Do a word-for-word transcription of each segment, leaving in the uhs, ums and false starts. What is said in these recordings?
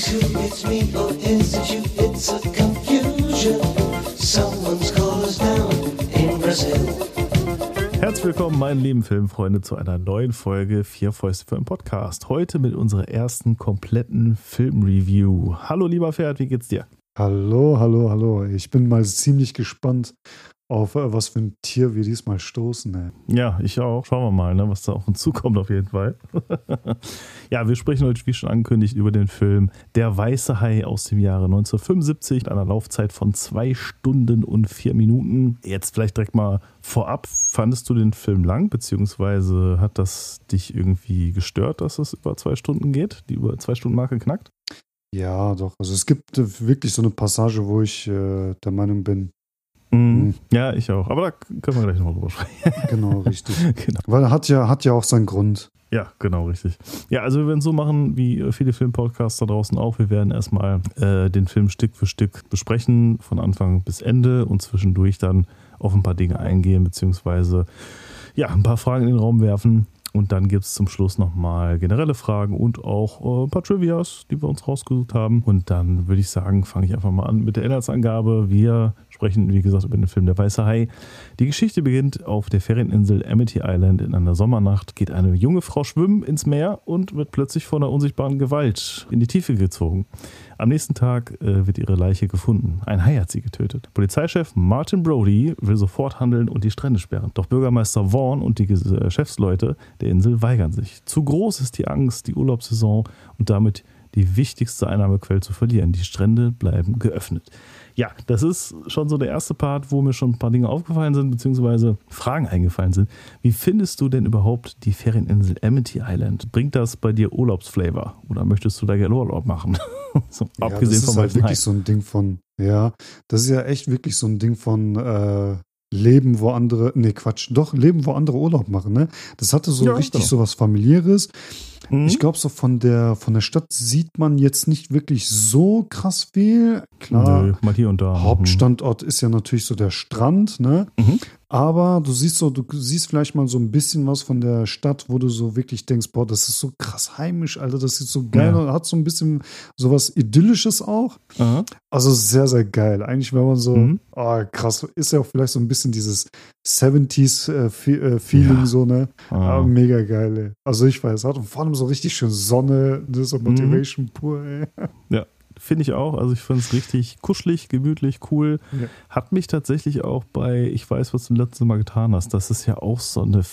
is who, it's me, or is it you? It's a confusion. Someone's called us down in Brazil. Herzlich willkommen, meine lieben Filmfreunde, zu einer neuen Folge Vier Fäuste für einen Podcast. Heute mit unserer ersten kompletten Filmreview. Hallo lieber Ferhat, wie geht's dir? Hallo, hallo, hallo. Ich bin mal ziemlich gespannt auf äh, was für ein Tier wir diesmal stoßen. Ey. Ja, ich auch. Schauen wir mal, ne, was da auf uns zukommt auf jeden Fall. Ja, wir sprechen heute, wie schon angekündigt, über den Film Der weiße Hai aus dem Jahre neunzehnhundertfünfundsiebzig mit einer Laufzeit von zwei Stunden und vier Minuten. Jetzt vielleicht direkt mal vorab. Fandest du den Film lang, beziehungsweise hat das dich irgendwie gestört, dass es über zwei Stunden geht, die über zwei Stunden Marke knackt? Ja, doch. Also es gibt äh, wirklich so eine Passage, wo ich äh, der Meinung bin. Mhm. Mhm. Ja, ich auch. Aber da können wir gleich nochmal drüber sprechen. Genau, richtig. Genau. Weil er hat ja, hat ja auch seinen Grund. Ja, genau, richtig. Ja, also wir werden es so machen, wie viele Filmpodcasts da draußen auch. Wir werden erstmal äh, den Film Stück für Stück besprechen, von Anfang bis Ende und zwischendurch dann auf ein paar Dinge eingehen, beziehungsweise ja, ein paar Fragen in den Raum werfen. Und dann gibt es zum Schluss nochmal generelle Fragen und auch äh, ein paar Trivias, die wir uns rausgesucht haben. Und dann würde ich sagen, fange ich einfach mal an mit der Inhaltsangabe. Wir sprechen, wie gesagt, über den Film Der weiße Hai. Die Geschichte beginnt auf der Ferieninsel Amity Island. In einer Sommernacht geht eine junge Frau schwimmen ins Meer und wird plötzlich von einer unsichtbaren Gewalt in die Tiefe gezogen. Am nächsten Tag äh, wird ihre Leiche gefunden. Ein Hai hat sie getötet. Polizeichef Martin Brody will sofort handeln und die Strände sperren. Doch Bürgermeister Vaughn und die äh, Chefsleute der Insel weigern sich. Zu groß ist die Angst, die Urlaubssaison und damit die wichtigste Einnahmequelle zu verlieren. Die Strände bleiben geöffnet. Ja, das ist schon so der erste Part, wo mir schon ein paar Dinge aufgefallen sind, beziehungsweise Fragen eingefallen sind. Wie findest du denn überhaupt die Ferieninsel Amity Island? Bringt das bei dir Urlaubsflavor? Oder möchtest du da gerne Urlaub machen? So, ja, abgesehen das ist vom halt wirklich Hai. so ein Ding von, ja, das ist ja echt wirklich so ein Ding von äh, Leben, wo andere, nee, Quatsch, doch, Leben, wo andere Urlaub machen, ne? Das hatte so Ja, richtig genau. so was Familiäres. Mhm. Ich glaube, so von der, von der Stadt sieht man jetzt nicht wirklich so krass viel. Klar, Nö, mal hier und da. Hauptstandort ist ja natürlich so der Strand, ne? Mhm. Aber du siehst so, du siehst vielleicht mal so ein bisschen was von der Stadt, wo du so wirklich denkst, boah, das ist so krass heimisch, Alter, das sieht so geil Ja. aus, hat so ein bisschen sowas Idyllisches auch. Aha. Also sehr, sehr geil. Eigentlich, wenn man so, Mhm. oh, krass, ist ja auch vielleicht so ein bisschen dieses siebziger-Feeling Ja. so, ne? Ah. Aber mega geil, ey. Also ich weiß, hat und vor allem so richtig schön Sonne, ne? So Motivation pur, ey. Ja, finde ich auch. Also ich finde es richtig kuschelig, gemütlich, cool. Ja. Hat mich tatsächlich auch bei Ich weiß, was du letztes Mal getan hast. Das ist ja auch so eine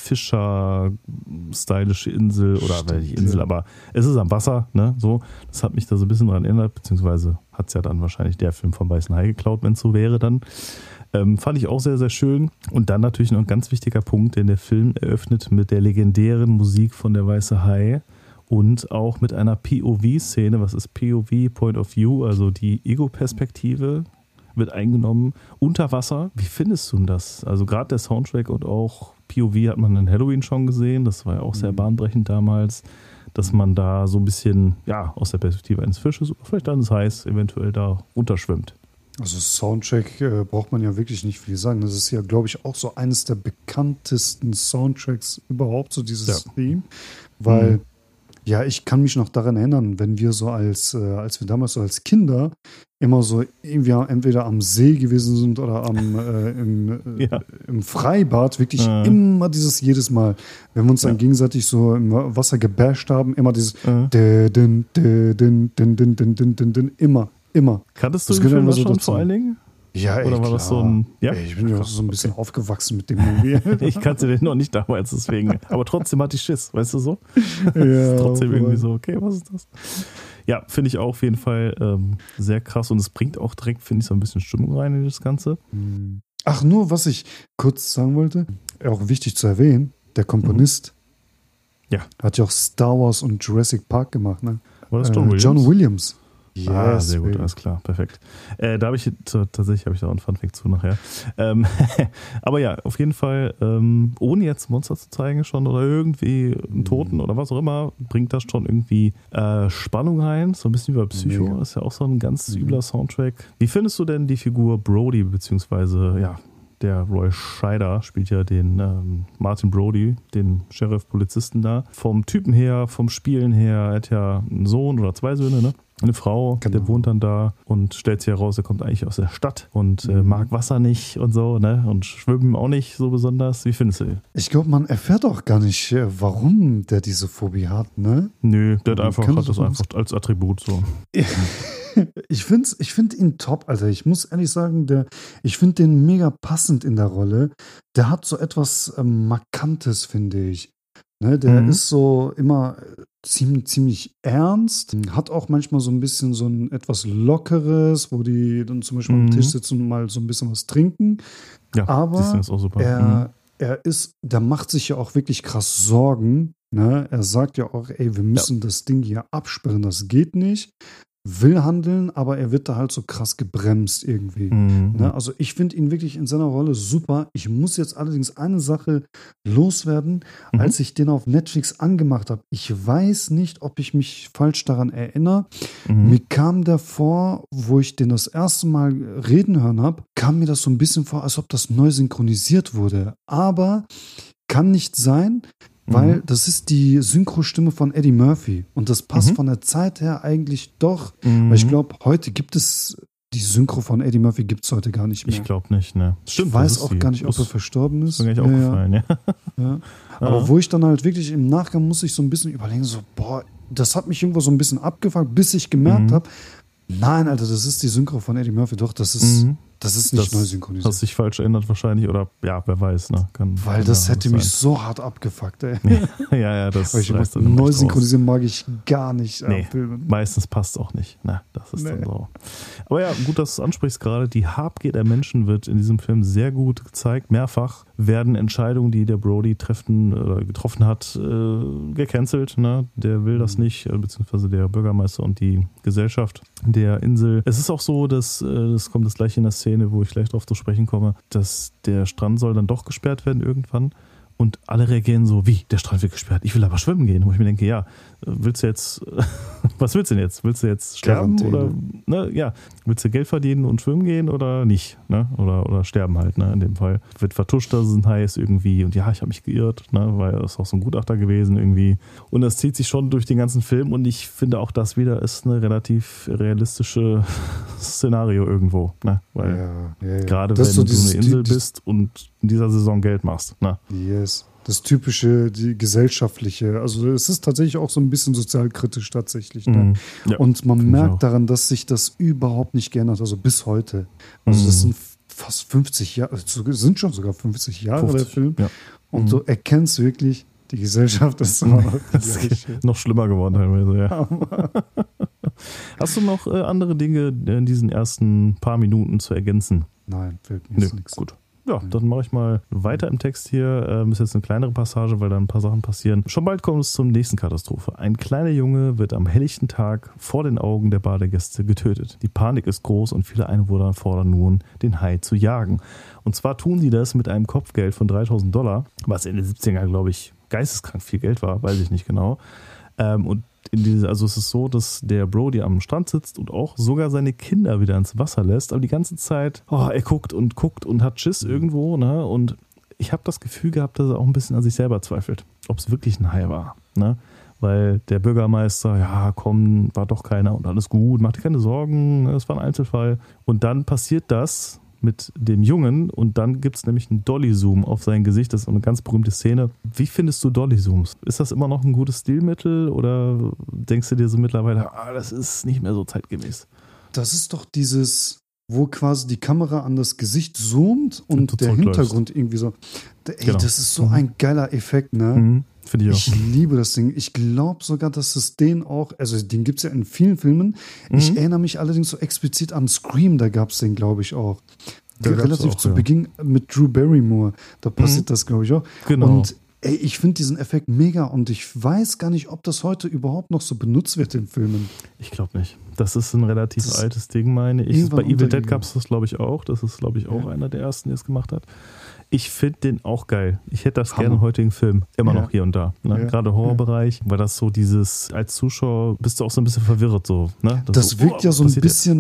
Fischer-stylische Insel oder Stimmt, nicht Insel, ja. aber es ist am Wasser, ne? So, das hat mich da so ein bisschen dran erinnert, beziehungsweise hat es ja dann wahrscheinlich der Film vom Weißen Hai geklaut, wenn es so wäre dann. Ähm, fand ich auch sehr, sehr schön. Und dann natürlich noch ein ganz wichtiger Punkt, denn der Film eröffnet mit der legendären Musik von Der weiße Hai. Und auch mit einer P O V-Szene. Was ist P O V? Point of View, also die Ego-Perspektive wird eingenommen unter Wasser. Wie findest du das? Also gerade der Soundtrack und auch P O V hat man in Halloween schon gesehen. Das war ja auch sehr Mhm. bahnbrechend damals, dass man da so ein bisschen, ja, aus der Perspektive eines Fisches oder vielleicht eines Hais eventuell da runterschwimmt. Also Soundtrack äh, braucht man ja wirklich nicht viel sagen. Das ist ja, glaube ich, auch so eines der bekanntesten Soundtracks überhaupt, so dieses Ja. Theme. Weil, Mhm. ja, ich kann mich noch daran erinnern, wenn wir so als, äh, als wir damals so als Kinder immer so irgendwie entweder am See gewesen sind oder am, äh, im, äh, Ja. im Freibad, wirklich Mhm. immer dieses, jedes Mal, wenn wir uns dann Ja. gegenseitig so im Wasser gebasht haben, immer dieses Mhm. dä, dün, dä, dün, dün, dün, dün, dün, dün, dün, immer, immer. Kanntest du Das den gehört Film immer da so schon dazu. vor allen Dingen? Ja, ey, Oder war das so ein- ja? Ey, ich bin ja so ein bisschen aufgewachsen mit dem Movie. Ich kannte den noch nicht damals, deswegen. Aber trotzdem hatte ich Schiss, weißt du so? Ja, Trotzdem voll. irgendwie so, okay, was ist das? Ja, finde ich auch auf jeden Fall ähm, sehr krass und es bringt auch direkt, finde ich, so ein bisschen Stimmung rein in das Ganze. Ach, nur was ich kurz sagen wollte, auch wichtig zu erwähnen, der Komponist Ja. hat ja auch Star Wars und Jurassic Park gemacht, ne? War das Äh, John Williams? John Williams. ah, sehr gut, baby. alles klar, perfekt. Äh, da habe ich t- tatsächlich habe ich da auch einen Funfact zu nachher. Ähm, aber ja, auf jeden Fall, ähm, ohne jetzt Monster zu zeigen schon oder irgendwie einen Toten oder was auch immer, bringt das schon irgendwie äh, Spannung rein, so ein bisschen wie bei Psycho. Mega. Das ist ja auch so ein ganz Mhm. übler Soundtrack. Wie findest du denn die Figur Brody, beziehungsweise, ja, der Roy Scheider spielt ja den ähm, Martin Brody, den Sheriff-Polizisten da. Vom Typen her, vom Spielen her, er hat ja einen Sohn oder zwei Söhne, ne? eine Frau, Genau. der wohnt dann da und stellt sich heraus, er kommt eigentlich aus der Stadt und äh, Mhm. mag Wasser nicht und so, ne? Und Schwimmen auch nicht so besonders. Wie findest du ihn? Ich glaube, man erfährt auch gar nicht, äh, warum der diese Phobie hat, ne? Nö, der hat Man einfach, kann hat so das einfach als Attribut so. Ich finde ich find ihn top, Alter. Ich muss ehrlich sagen, der, ich finde den mega passend in der Rolle. Der hat so etwas ähm, Markantes, finde ich. Ne, der Mhm. ist so immer äh, ziemlich, ziemlich ernst, hat auch manchmal so ein bisschen so ein etwas Lockeres, wo die dann zum Beispiel Mhm. am Tisch sitzen und mal so ein bisschen was trinken. Ja, Aber siehst du, das ist auch super. Mhm. Er, er ist, der macht sich ja auch wirklich krass Sorgen. Ne? Er sagt ja auch, ey, wir müssen das Ding hier absperren, das geht nicht. Will handeln, aber er wird da halt so krass gebremst irgendwie. Mhm. Ne? Also ich finde ihn wirklich in seiner Rolle super. Ich muss jetzt allerdings eine Sache loswerden, Mhm. als ich den auf Netflix angemacht habe. Ich weiß nicht, ob ich mich falsch daran erinnere. Mhm. Mir kam der vor, wo ich den das erste Mal reden hören habe, kam mir das so ein bisschen vor, als ob das neu synchronisiert wurde. Aber kann nicht sein, weil Mhm. das ist die Synchrostimme von Eddie Murphy. Und das passt Mhm. von der Zeit her eigentlich doch. Mhm. Weil ich glaube, heute gibt es, die Synchro von Eddie Murphy gibt es heute gar nicht mehr. Ich glaube nicht, ne? Stimmt, ich das weiß ist auch die. gar nicht, ob Das er verstorben ist. ist mir gar Ja, nicht ja, aufgefallen, ja. ja. Aber Ja. wo ich dann halt wirklich im Nachgang muss ich so ein bisschen überlegen, so, boah, das hat mich irgendwo so ein bisschen abgefuckt, bis ich gemerkt Mhm. habe, nein, Alter, das ist die Synchro von Eddie Murphy. Doch, das ist, Mhm. das ist nicht Das neu synchronisiert. hast dich falsch erinnert wahrscheinlich oder ja, wer weiß, ne? Kann, Weil kann das ja hätte sein. mich so hart abgefuckt, ey. Ja, ja, das Weil ich reißt immer, dann neu echt raus. synchronisieren mag ich gar nicht äh, Nee, Filmen. meistens passt auch nicht. Na, das ist dann Nee. so. Aber ja, gut, dass du es ansprichst gerade. Die Habgier der Menschen wird in diesem Film sehr gut gezeigt. Mehrfach werden Entscheidungen, die der Brody treffen oder getroffen hat, äh, gecancelt. Ne? Der will das Mhm. nicht, äh, beziehungsweise der Bürgermeister und die Gesellschaft der Insel. Es ist auch so, dass, äh, das kommt das gleich in der Szene, wo ich gleich drauf zu sprechen komme, dass der Strand soll dann doch gesperrt werden irgendwann. Und alle reagieren so, wie, der Strand wird gesperrt, ich will aber schwimmen gehen. Wo ich mir denke, ja, willst du jetzt, was willst du denn jetzt? Willst du jetzt sterben Quarantäne. oder, ne, ja, willst du Geld verdienen und schwimmen gehen oder nicht, ne, oder, oder sterben halt, ne, in dem Fall. Wird vertuscht, dass es ein Hai ist irgendwie und ja, ich habe mich geirrt, ne, weil das ist auch so ein Gutachter gewesen irgendwie. Und das zieht sich schon durch den ganzen Film und ich finde auch das wieder ist eine relativ realistische Szenario irgendwo, ne, weil Ja, ja, ja. gerade Das wenn ist so du dieses eine Insel Ty- bist und in dieser Saison Geld machst, ne. Yes. Das typische, die gesellschaftliche. Also es ist tatsächlich auch so ein bisschen sozialkritisch tatsächlich. Ne? Mhm. Ja, Und man finde ich merkt auch. daran, dass sich das überhaupt nicht geändert hat, also bis heute. Also das Mhm. sind fast fünfzig Jahre, also sind schon sogar fünfzig Jahre der fünfzig, Film. ja. Und Mhm. du erkennst wirklich, die Gesellschaft ist immer noch die Das gleiche. ist noch schlimmer geworden teilweise, ja. Hast du noch äh, andere Dinge in diesen ersten paar Minuten zu ergänzen? Nein, fällt mir Nö, jetzt nichts. gut. Ja, dann mache ich mal weiter im Text hier. Ähm, ist jetzt eine kleinere Passage, weil da ein paar Sachen passieren. Schon bald kommt es zur nächsten Katastrophe. Ein kleiner Junge wird am helllichten Tag vor den Augen der Badegäste getötet. Die Panik ist groß und viele Einwohner fordern nun, den Hai zu jagen. Und zwar tun sie das mit einem Kopfgeld von dreitausend Dollar, was in den siebzigern, glaube ich, geisteskrank viel Geld war, weiß ich nicht genau. Ähm, und in diese, also es ist so, dass der Brody am Strand sitzt und auch sogar seine Kinder wieder ins Wasser lässt, aber die ganze Zeit, oh, er guckt und guckt und hat Schiss irgendwo, ne? Und ich habe das Gefühl gehabt, dass er auch ein bisschen an sich selber zweifelt, ob es wirklich ein Hai war, ne? Weil der Bürgermeister, ja, komm, war doch keiner und alles gut, mach dir keine Sorgen, es war ein Einzelfall. Und dann passiert das mit dem Jungen und dann gibt es nämlich einen Dolly-Zoom auf sein Gesicht. Das ist eine ganz berühmte Szene. Wie findest du Dolly-Zooms? Ist das immer noch ein gutes Stilmittel oder denkst du dir so mittlerweile, ah, das ist nicht mehr so zeitgemäß? Das ist doch dieses, wo quasi die Kamera an das Gesicht zoomt und, Und du der zurückläufst. Hintergrund irgendwie so. Ey, Genau. das ist so Mhm. ein geiler Effekt, ne? Mhm, finde ich auch. Ich liebe das Ding. Ich glaube sogar, dass es den auch, also den gibt es ja in vielen Filmen. Ich Mhm. erinnere mich allerdings so explizit an Scream, da gab es den, glaube ich, auch. Da gab's Relativ auch, zu ja. Beginn mit Drew Barrymore. Da passiert das, glaube ich, auch. Genau. Und ey, ich finde diesen Effekt mega und ich weiß gar nicht, ob das heute überhaupt noch so benutzt wird in Filmen. Ich glaube nicht. Das ist ein relativ Das ist altes Ding, meine ich. irgendwann Bei Evil Dead untergegangen. gab es das, glaube ich, auch. Das ist, glaube ich, auch Ja. einer der ersten, der es gemacht hat. Ich finde den auch geil. Ich hätte das Hammer. gerne im heutigen Film. Immer Ja. noch hier und da. Ne? Ja. Gerade Horrorbereich, weil das so dieses, als Zuschauer bist du auch so ein bisschen verwirrt. So, ne? Das so, wirkt oh, ja was so ein passiert jetzt? bisschen,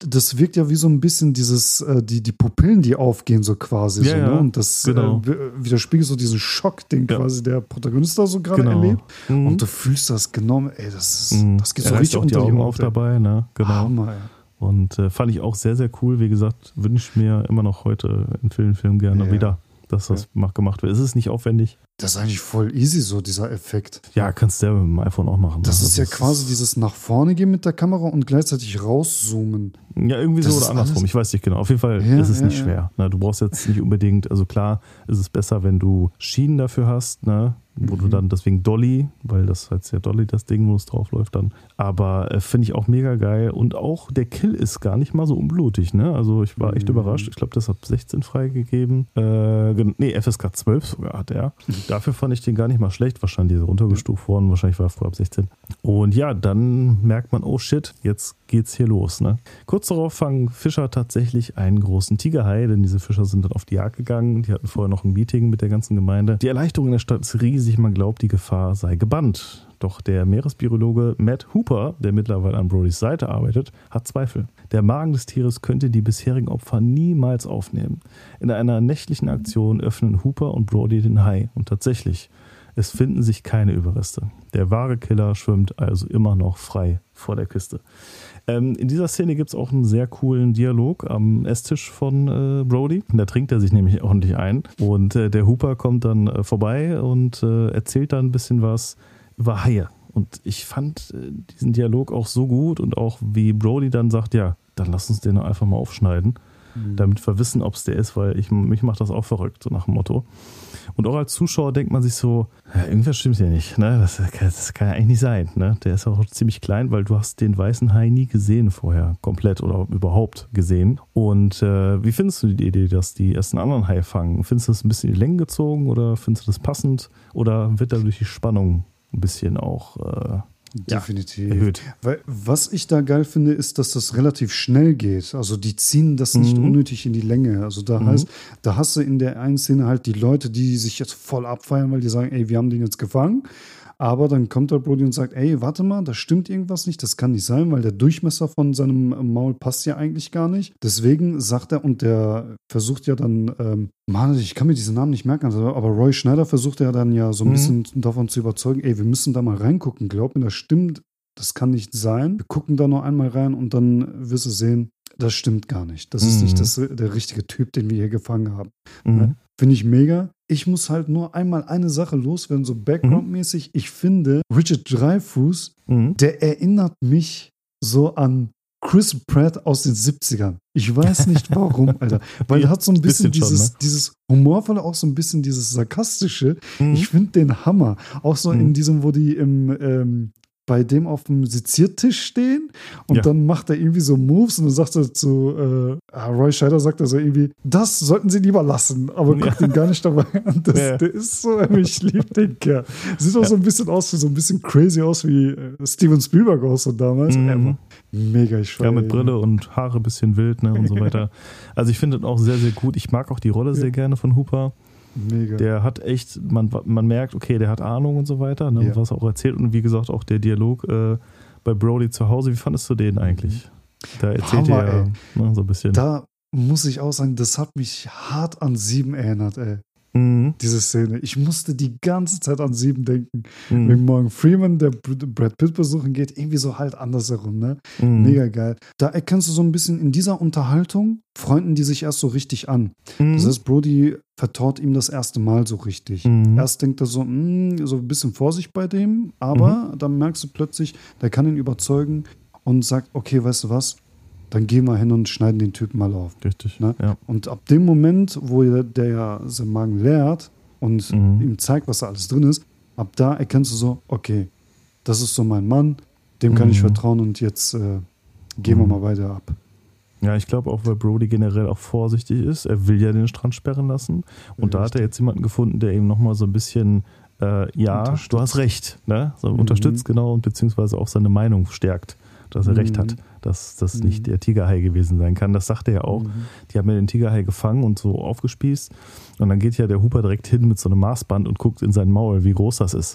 das wirkt ja wie so ein bisschen dieses, äh, die, die Pupillen, die aufgehen, so quasi. Ja, so, ja, ne? Und das genau. äh, widerspiegelt so diesen Schock, den Ja. quasi der Protagonist da so gerade Genau. erlebt. Mhm. Und du fühlst das genommen, ey, das, ist, Mhm. das geht Er so reißt richtig auch die unter Augen die auf Haut, ey. dabei, ne? Genau. Hammer, ey. Und äh, fand ich auch sehr, sehr cool. Wie gesagt, wünsche ich mir immer noch heute in vielen Filmen gerne Ja. wieder, dass das Ja. mach- gemacht wird. Es ist nicht aufwendig. Das ist eigentlich voll easy, so dieser Effekt. Ja, kannst du ja mit dem iPhone auch machen. Das Also ist ja quasi dieses nach vorne gehen mit der Kamera und gleichzeitig rauszoomen. Ja, irgendwie Das so ist oder andersrum. alles- Ich weiß nicht genau. Auf jeden Fall Ja, ist es ja, nicht ja. schwer. Ne? Du brauchst jetzt nicht unbedingt, also klar ist es besser, wenn du Schienen dafür hast, ne? Wo du Mhm. dann, deswegen Dolly, weil das heißt ja Dolly, das Ding, wo es drauf läuft dann. Aber äh, finde ich auch mega geil. Und auch der Kill ist gar nicht mal so unblutig. Ne? Also ich war echt Mhm. überrascht. Ich glaube, das hat sechzehn freigegeben. Äh, gen- nee, F S K zwölf sogar hat er. Dafür fand ich den gar nicht mal schlecht. Wahrscheinlich ist er runtergestuft worden. Wahrscheinlich war er vorher ab sechzehn. Und ja, dann merkt man, oh shit, jetzt geht's hier los. Ne? Kurz darauf fangen Fischer tatsächlich einen großen Tigerhai, denn diese Fischer sind dann auf die Jagd gegangen. Die hatten vorher noch ein Meeting mit der ganzen Gemeinde. Die Erleichterung in der Stadt ist riesig. Man glaubt, die Gefahr sei gebannt. Doch der Meeresbiologe Matt Hooper, der mittlerweile an Brodys Seite arbeitet, hat Zweifel. Der Magen des Tieres könnte die bisherigen Opfer niemals aufnehmen. In einer nächtlichen Aktion öffnen Hooper und Brody den Hai. Und tatsächlich, es finden sich keine Überreste. Der wahre Killer schwimmt also immer noch frei vor der Küste. Ähm, in dieser Szene gibt es auch einen sehr coolen Dialog am Esstisch von äh, Brody. Da trinkt er sich nämlich ordentlich ein. Und äh, der Hooper kommt dann äh, vorbei und äh, erzählt dann ein bisschen was über Haie. Und ich fand äh, diesen Dialog auch so gut und auch wie Brody dann sagt, ja, dann lass uns den einfach mal aufschneiden, Mhm. damit wir wissen, ob es der ist, weil ich, mich macht das auch verrückt, so nach dem Motto. Und auch als Zuschauer denkt man sich so, ja, irgendwas stimmt hier nicht. Ne? Das, das kann ja eigentlich nicht sein. Ne? Der ist auch ziemlich klein, weil du hast den weißen Hai nie gesehen vorher, komplett oder überhaupt gesehen. Und äh, wie findest du die Idee, dass die erst einen anderen Hai fangen? Findest du das ein bisschen in die Länge gezogen oder findest du das passend? Oder wird dadurch die Spannung ein bisschen auch äh, Definitiv. erhöht? Weil, was ich da geil finde, ist, dass das relativ schnell geht. Also die ziehen das nicht Mhm. unnötig in die Länge. Also da Mhm. heißt, da hast du in der einen Szene halt die Leute, die sich jetzt voll abfeiern, weil die sagen, ey, wir haben den jetzt gefangen. Aber dann kommt der Brody und sagt, ey, warte mal, da stimmt irgendwas nicht, das kann nicht sein, weil der Durchmesser von seinem Maul passt ja eigentlich gar nicht. Deswegen sagt er, und der versucht ja dann, ähm, Mann, ich kann mir diesen Namen nicht merken, also, aber Roy Schneider versucht ja dann ja so ein Mhm. bisschen davon zu überzeugen, ey, wir müssen da mal reingucken, glaub mir, das stimmt, das kann nicht sein. Wir gucken da noch einmal rein und dann wirst du sehen, das stimmt gar nicht. Das ist Mhm. nicht das, der richtige Typ, den wir hier gefangen haben. Mhm. Finde ich mega. Ich muss halt nur einmal eine Sache loswerden, so Background-mäßig. Ich finde, Richard Dreyfuss, Mhm. der erinnert mich so an Chris Pratt aus den siebzigern. Ich weiß nicht warum, Alter. Weil er hat so ein bisschen, Bisschen schon, dieses, ne? dieses humorvolle, auch so ein bisschen dieses sarkastische. Mhm. Ich finde den Hammer. Auch so Mhm. in diesem, wo die im ähm, bei dem auf dem Seziertisch stehen und Ja. dann macht er irgendwie so Moves und dann sagt er zu äh, ah, Roy Scheider sagt er so irgendwie, das sollten sie lieber lassen, aber guckt ihn gar nicht dabei an. Das, Ja. Der ist so, ich liebe den Kerl. Sieht auch so ein bisschen aus, wie so ein bisschen crazy aus wie äh, Steven Spielberg auch so damals. Mhm. Äh, mega, ich Ja, mit ihn. Brille und Haare ein bisschen wild, ne, und so weiter. Also ich finde das auch sehr, sehr gut. Ich mag auch die Rolle sehr gerne von Hooper. Mega. Der hat echt, man, man merkt, okay, der hat Ahnung und so weiter, ne, Ja. was er auch erzählt. Und wie gesagt, auch der Dialog äh, bei Brody zu Hause. Wie fandest du den eigentlich? Da erzählt Hammer, er ne, so ein bisschen. Da muss ich auch sagen, das hat mich hart an Sieben erinnert, ey. Mhm. Diese Szene. Ich musste die ganze Zeit an Sieben denken. Mhm. Wegen Morgan Freeman, der Brad Pitt besuchen geht, irgendwie so halt andersherum, ne? Mhm. Mega geil. Da erkennst du so ein bisschen in dieser Unterhaltung, freunden die sich erst so richtig an. Mhm. Das heißt, Brody vertraut ihm das erste Mal so richtig. Mhm. Erst denkt er so, mh, so ein bisschen Vorsicht bei dem, aber dann merkst du plötzlich, der kann ihn überzeugen und sagt, okay, weißt du was, dann gehen wir hin und schneiden den Typen mal auf. Richtig. Ne? Ja. Und ab dem Moment, wo der, der ja seinen Magen leert und Mhm. ihm zeigt, was da alles drin ist, ab da erkennst du so, okay, das ist so mein Mann, dem kann Mhm. ich vertrauen und jetzt äh, gehen wir Mhm. mal weiter ab. Ja, ich glaube auch, weil Brody generell auch vorsichtig ist. Er will ja den Strand sperren lassen. Und da hat er jetzt jemanden gefunden, der ihm nochmal so ein bisschen, äh, ja, Unterstützt. du hast recht, ne? So Mhm. unterstützt, genau, und beziehungsweise auch seine Meinung stärkt, dass er Mhm. recht hat, dass das Mhm. nicht der Tigerhai gewesen sein kann. Das sagt er ja auch. Mhm. Die haben ja den Tigerhai gefangen und so aufgespießt. Und dann geht ja der Hooper direkt hin mit so einem Maßband und guckt in sein Maul, wie groß das ist.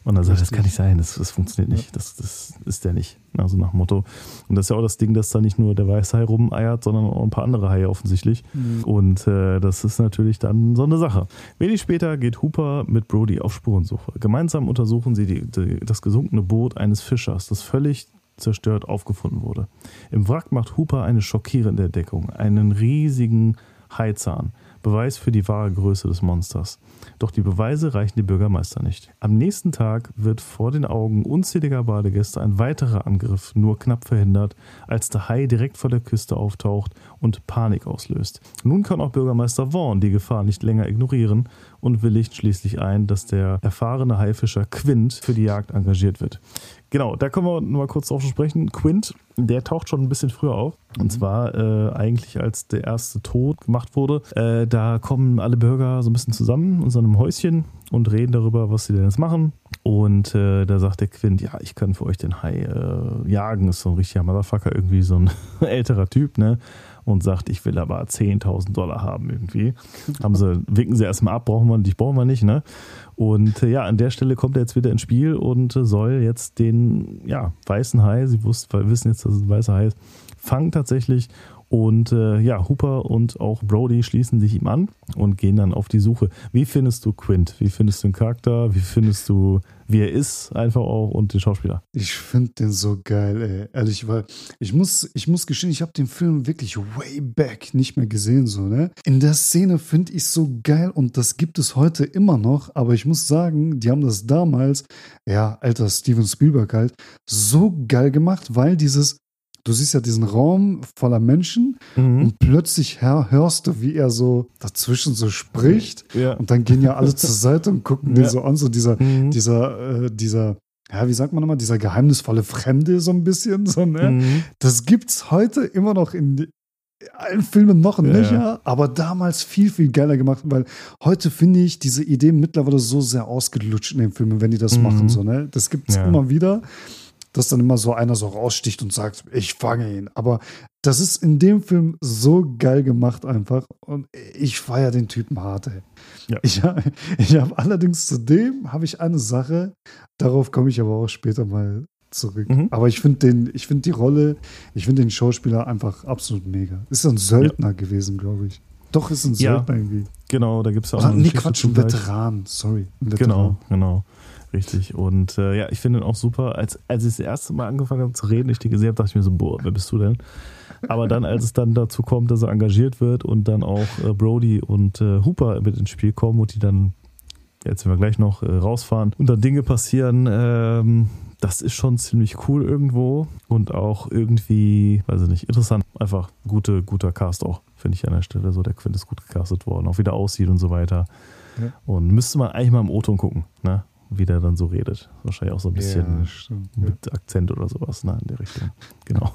Und dann sagt er, das Richtig. kann nicht sein, das, das funktioniert nicht, das, das ist der nicht. Also nach dem Motto. Und das ist ja auch das Ding, dass da nicht nur der weiße Hai rumeiert, sondern auch ein paar andere Haie offensichtlich. Mhm. Und äh, das ist natürlich dann so eine Sache. Wenig später geht Hooper mit Brody auf Spurensuche. Gemeinsam untersuchen sie die, die, das gesunkene Boot eines Fischers, das völlig zerstört aufgefunden wurde. Im Wrack macht Hooper eine schockierende Entdeckung, einen riesigen Haizahn. Beweis für die wahre Größe des Monsters. Doch die Beweise reichen dem Bürgermeister nicht. Am nächsten Tag wird vor den Augen unzähliger Badegäste ein weiterer Angriff nur knapp verhindert, als der Hai direkt vor der Küste auftaucht und Panik auslöst. Nun kann auch Bürgermeister Vaughn die Gefahr nicht länger ignorieren und willigt schließlich ein, dass der erfahrene Haifischer Quint für die Jagd engagiert wird. Genau, da können wir noch mal kurz drauf sprechen. Quint, der taucht schon ein bisschen früher auf. Und zwar äh, eigentlich, als der erste Tod gemacht wurde. Äh, da kommen alle Bürger so ein bisschen zusammen in so einem Häuschen und reden darüber, was sie denn jetzt machen. Und äh, da sagt der Quint, ja, ich kann für euch den Hai äh, jagen. Ist so ein richtiger Motherfucker, irgendwie so ein älterer Typ, ne? Und sagt, ich will aber zehntausend Dollar haben irgendwie. Haben sie, winken sie erstmal ab, brauchen wir nicht, brauchen wir nicht, ne? Und äh, ja, an der Stelle kommt er jetzt wieder ins Spiel und äh, soll jetzt den ja, weißen Hai, sie wussten, wissen jetzt, dass es ein weißer Hai ist, fangen tatsächlich. Und äh, ja, Hooper und auch Brody schließen sich ihm an und gehen dann auf die Suche. Wie findest du Quint? Wie findest du den Charakter? Wie findest du, wie er ist einfach auch und den Schauspieler? Ich finde den so geil, ey. Ehrlich, weil ich muss, ich muss gestehen, ich habe den Film wirklich way back nicht mehr gesehen, so, ne? In der Szene finde ich so geil und das gibt es heute immer noch, aber ich muss sagen, die haben das damals, ja, alter Steven Spielberg halt, so geil gemacht, weil dieses Du siehst ja diesen Raum voller Menschen Mhm. und plötzlich hör, hörst du, wie er so dazwischen so spricht. Ja. Und dann gehen ja alle zur Seite und gucken Ja. den so an, so dieser, Mhm. dieser, äh, dieser, ja, wie sagt man nochmal, dieser geheimnisvolle Fremde so ein bisschen, so, ne? Mhm. Das gibt's heute immer noch in allen Filmen noch und Ja. nöcher, aber damals viel, viel geiler gemacht, weil heute finde ich diese Idee mittlerweile so sehr ausgelutscht in den Filmen, wenn die das Mhm. machen, so, ne? Das gibt's Ja. immer wieder, dass dann immer so einer so raussticht und sagt, ich fange ihn. Aber das ist in dem Film so geil gemacht einfach und ich feiere den Typen hart, ey. Ja. Ich, ha- ich habe allerdings zu dem habe ich eine Sache, darauf komme ich aber auch später mal zurück. Mhm. Aber ich finde den, ich finde die Rolle, ich finde den Schauspieler einfach absolut mega. Ist ein Söldner gewesen, glaube ich. Doch, ist ein Ja. Söldner irgendwie. Genau, da gibt es ja auch Oder, noch eine nee, Geschichte Quatsch, zu ein gleich. Veteran. Sorry. Ein Veteran. Genau, genau. Richtig. Und äh, ja, ich finde ihn auch super. Als, als ich das erste Mal angefangen habe zu reden, ich den gesehen habe, dachte ich mir so, boah, wer bist du denn? Aber dann, als es dann dazu kommt, dass er engagiert wird und dann auch äh, Brody und äh, Hooper mit ins Spiel kommen und die dann, jetzt werden wir gleich noch, äh, rausfahren und dann Dinge passieren, ähm, das ist schon ziemlich cool irgendwo und auch irgendwie, weiß ich nicht, interessant. Einfach gute, guter Cast auch, finde ich an der Stelle. So, der Quint ist gut gecastet worden, auch wie der aussieht und so weiter. Ja. Und müsste man eigentlich mal im O-Ton gucken, ne? Wie der dann so redet. Wahrscheinlich auch so ein bisschen Ja, stimmt. Ja. mit Akzent oder sowas, ne? In der Richtung. Genau.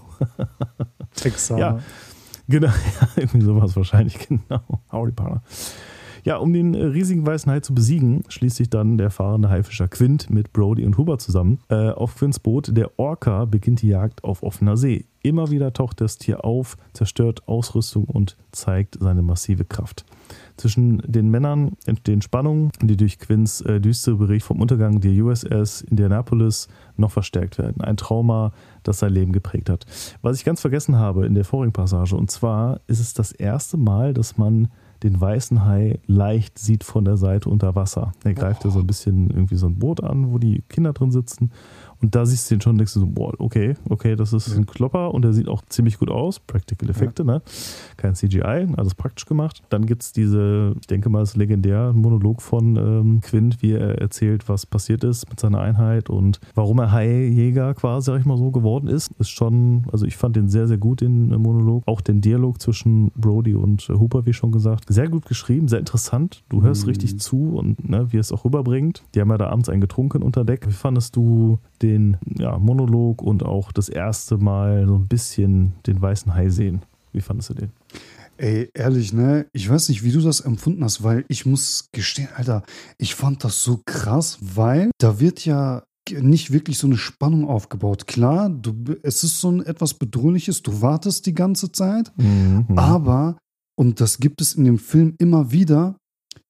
Texaner. Ja. Genau, ja, irgendwie sowas wahrscheinlich, genau. Howdy, Partner. Ja, um den äh, riesigen weißen Hai zu besiegen, schließt sich dann der erfahrene Haifischer Quint mit Brody und Hooper zusammen. Äh, auf Quints Boot, der Orca, beginnt die Jagd auf offener See. Immer wieder taucht das Tier auf, zerstört Ausrüstung und zeigt seine massive Kraft. Zwischen den Männern entstehen Spannungen, die durch Quints äh, düstere Bericht vom Untergang der U S S Indianapolis noch verstärkt werden. Ein Trauma, das sein Leben geprägt hat. Was ich ganz vergessen habe in der vorigen Passage, und zwar ist es das erste Mal, dass man den weißen Hai leicht sieht von der Seite unter Wasser. Er greift ja so ein bisschen irgendwie so ein Boot an, wo die Kinder drin sitzen. Und da siehst du den schon und denkst du so, boah, okay, okay, das ist ein Klopper und der sieht auch ziemlich gut aus. Practical Effekte, ja. Ne? Kein C G I, alles praktisch gemacht. Dann gibt es diese, ich denke mal, das legendäre Monolog von ähm, Quint, wie er erzählt, was passiert ist mit seiner Einheit und warum er Haijäger quasi, sag ich mal so, geworden ist. Ist schon, also ich fand den sehr, sehr gut, den äh, Monolog. Auch den Dialog zwischen Brody und äh, Hooper, wie schon gesagt. Sehr gut geschrieben, sehr interessant. Du hörst Mhm. richtig zu und ne, wie er es auch rüberbringt. Die haben ja da abends einen getrunken unter Deck. Wie fandest du den ja, Monolog und auch das erste Mal so ein bisschen den weißen Hai sehen? Wie fandest du den? Ey, ehrlich, ne? Ich weiß nicht, wie du das empfunden hast, weil ich muss gestehen, Alter, ich fand das so krass, weil da wird ja nicht wirklich so eine Spannung aufgebaut. Klar, du, es ist so ein etwas Bedrohliches, du wartest die ganze Zeit, Mhm. aber, und das gibt es in dem Film immer wieder,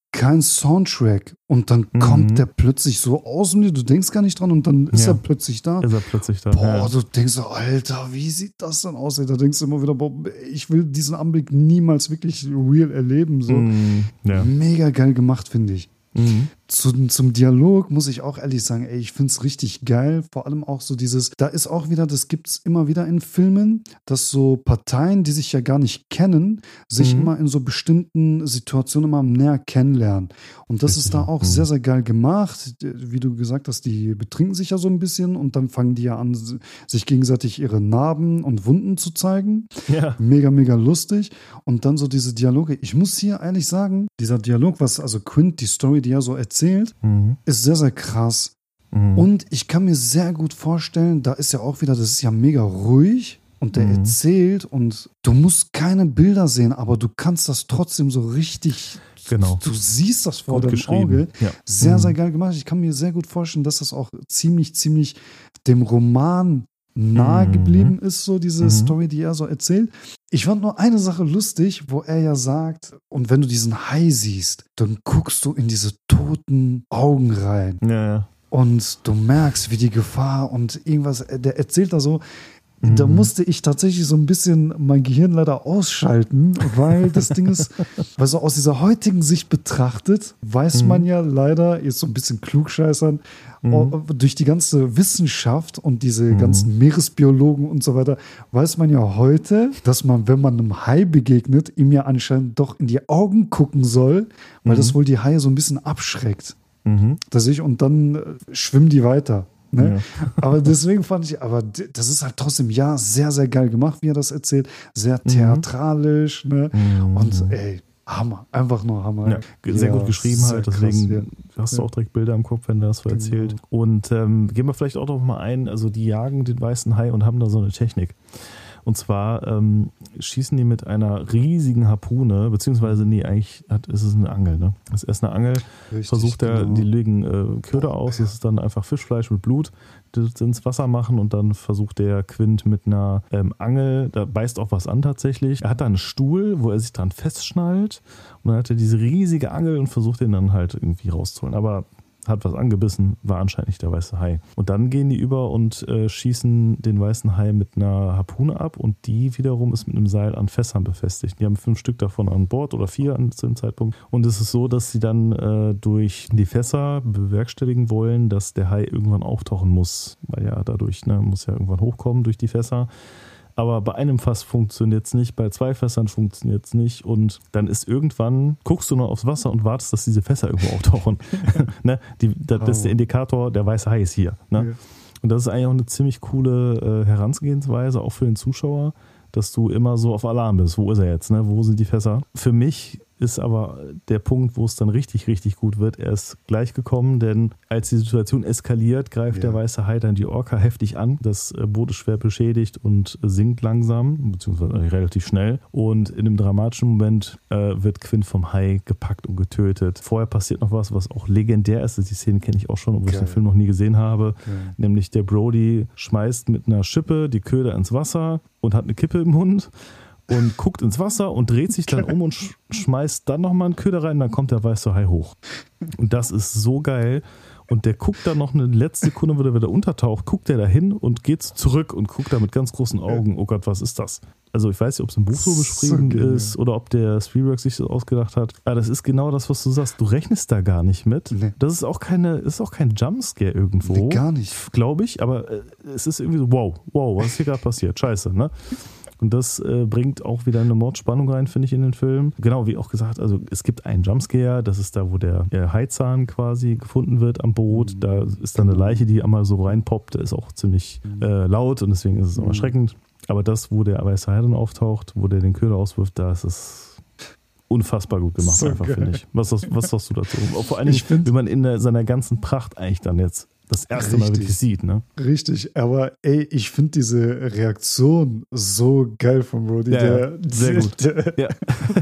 kein Soundtrack. Und dann Mhm. kommt der plötzlich so aus und du denkst gar nicht dran und dann ist Ja. er plötzlich da. Ist er plötzlich da. Boah, ja. du denkst so, Alter, wie sieht das denn aus? Ey, da denkst du immer wieder, boah, ich will diesen Anblick niemals wirklich real erleben. So. Mhm. Ja. Mega geil gemacht, finde ich. Mhm. Zu, zum Dialog muss ich auch ehrlich sagen, ey, ich finde es richtig geil. Vor allem auch so dieses, da ist auch wieder, das gibt es immer wieder in Filmen, dass so Parteien, die sich ja gar nicht kennen, sich Mhm. immer in so bestimmten Situationen immer näher kennenlernen. Und das ist da auch Mhm. sehr, sehr geil gemacht. Wie du gesagt hast, die betrinken sich ja so ein bisschen und dann fangen die ja an, sich gegenseitig ihre Narben und Wunden zu zeigen. Ja. Mega, mega lustig. Und dann so diese Dialoge. Ich muss hier ehrlich sagen, dieser Dialog, was also Quint, die Story, die er so erzählt, Mhm. ist sehr, sehr krass. Mhm. Und ich kann mir sehr gut vorstellen, da ist ja auch wieder, das ist ja mega ruhig und der Mhm. erzählt und du musst keine Bilder sehen, aber du kannst das trotzdem so richtig, Genau. du siehst das vor Gut deinem geschrieben. Auge. Ja. Sehr, Mhm. sehr geil gemacht. Ich kann mir sehr gut vorstellen, dass das auch ziemlich, ziemlich dem Roman nahe Mhm. geblieben ist, so diese Mhm. Story, die er so erzählt. Ich fand nur eine Sache lustig, wo er ja sagt, und wenn du diesen Hai siehst, dann guckst du in diese toten Augen rein Ja, ja. und du merkst, wie die Gefahr und irgendwas, der erzählt da so, da Mhm. musste ich tatsächlich so ein bisschen mein Gehirn leider ausschalten, weil das Ding ist, weil so aus dieser heutigen Sicht betrachtet, weiß Mhm. man ja leider, jetzt so ein bisschen klugscheißern, Mhm. o- durch die ganze Wissenschaft und diese Mhm. ganzen Meeresbiologen und so weiter, weiß man ja heute, dass man, wenn man einem Hai begegnet, ihm ja anscheinend doch in die Augen gucken soll, weil Mhm. das wohl die Haie so ein bisschen abschreckt. Mhm. Dass ich, und dann äh, schwimmen die weiter. Ne? Ja. Aber deswegen fand ich, aber d- das ist halt trotzdem, ja, sehr, sehr geil gemacht, wie er das erzählt. Sehr theatralisch, ne? Mhm. Und ey, Hammer, einfach nur Hammer. Ja, sehr Ja, gut geschrieben sehr halt, krass, deswegen ja. hast du Ja. auch direkt Bilder im Kopf, wenn er das so Genau. erzählt. Und ähm, gehen wir vielleicht auch noch mal ein, also die jagen den weißen Hai und haben da so eine Technik. Und zwar ähm, schießen die mit einer riesigen Harpune, beziehungsweise nee, eigentlich hat, ist es eine Angel, ne? Das ist erst eine Angel, Richtig, versucht er, genau. die legen äh, Köder aus, das ist dann einfach Fischfleisch mit Blut, das ins Wasser machen und dann versucht der Quint mit einer ähm, Angel, da beißt auch was an tatsächlich. Er hat da einen Stuhl, wo er sich dran festschnallt und dann hat er diese riesige Angel und versucht den dann halt irgendwie rauszuholen. Aber hat was angebissen, war anscheinend nicht der weiße Hai. Und dann gehen die über und äh, schießen den weißen Hai mit einer Harpune ab und die wiederum ist mit einem Seil an Fässern befestigt. Die haben fünf Stück davon an Bord oder vier an, zu dem Zeitpunkt. Und es ist so, dass sie dann äh, durch die Fässer bewerkstelligen wollen, dass der Hai irgendwann auftauchen muss. Weil ja dadurch, ne, muss ja irgendwann hochkommen durch die Fässer. Aber bei einem Fass funktioniert es nicht, bei zwei Fässern funktioniert es nicht und dann ist irgendwann, guckst du nur aufs Wasser und wartest, dass diese Fässer irgendwo auftauchen. ne? Die, das ist der Indikator, der weiße Hai ist hier. Ne? Ja. Und das ist eigentlich auch eine ziemlich coole äh, Herangehensweise, auch für den Zuschauer, dass du immer so auf Alarm bist. Wo ist er jetzt? Ne? Wo sind die Fässer? Für mich ist aber der Punkt, wo es dann richtig, richtig gut wird, erst gleich gekommen, denn als die Situation eskaliert, greift Ja. der weiße Hai dann die Orca heftig an. Das äh, Boot ist schwer beschädigt und sinkt langsam, beziehungsweise relativ schnell. Und in dem dramatischen Moment äh, wird Quint vom Hai gepackt und getötet. Vorher passiert noch was, was auch legendär ist. Die Szene kenne ich auch schon, obwohl ich Geil. den Film noch nie gesehen habe. Geil. Nämlich der Brody schmeißt mit einer Schippe die Köder ins Wasser und hat eine Kippe im Mund und guckt ins Wasser und dreht sich dann um und sch schmeißt dann nochmal einen Köder rein, dann kommt der weiße Hai hoch. Und das ist so geil. Und der guckt dann noch eine letzte Sekunde, wo der wieder untertaucht, guckt der da hin und geht zurück und guckt da mit ganz großen Augen, oh Gott, was ist das? Also ich weiß nicht, ob es im Buch so So beschrieben genial. ist oder ob der Spielberg sich das ausgedacht hat. Aber das ist genau das, was du sagst. Du rechnest da gar nicht mit. Nee. Das ist auch keine, ist auch kein Jumpscare irgendwo. Nee, gar nicht. Glaube ich, aber äh, es ist irgendwie so, wow, wow, was ist hier gerade passiert? Scheiße, ne? Und das äh, bringt auch wieder eine Mordspannung rein, finde ich, in den Film. Genau, wie auch gesagt, also es gibt einen Jumpscare, das ist da, wo der, der Haizahn quasi gefunden wird am Boot. Da ist dann eine Leiche, die einmal so reinpoppt, der ist auch ziemlich äh, laut und deswegen ist es auch erschreckend. Aber das, wo der weiße Hai dann auftaucht, wo der den Köder auswirft, da ist es unfassbar gut gemacht, So einfach, geil. finde ich. Was, was, was sagst du dazu? Auch vor allem, Ich find- wie man in der, seiner ganzen Pracht eigentlich dann jetzt das erste Mal Richtig. wirklich sieht, ne? Richtig, aber ey, ich finde diese Reaktion so geil von Brody. Ja, der, ja, sehr der, gut. Der, Ja.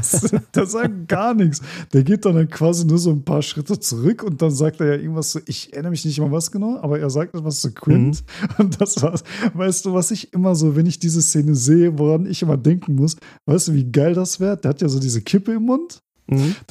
der sagt gar nichts. Der geht dann, dann quasi nur so ein paar Schritte zurück und dann sagt er ja irgendwas so, ich erinnere mich nicht mal was genau, aber er sagt etwas zu Quint. Mhm. Und das war's. Weißt du, was ich immer so, wenn ich diese Szene sehe, woran ich immer denken muss, weißt du, wie geil das wäre? Der hat ja so diese Kippe im Mund. Mhm. Das,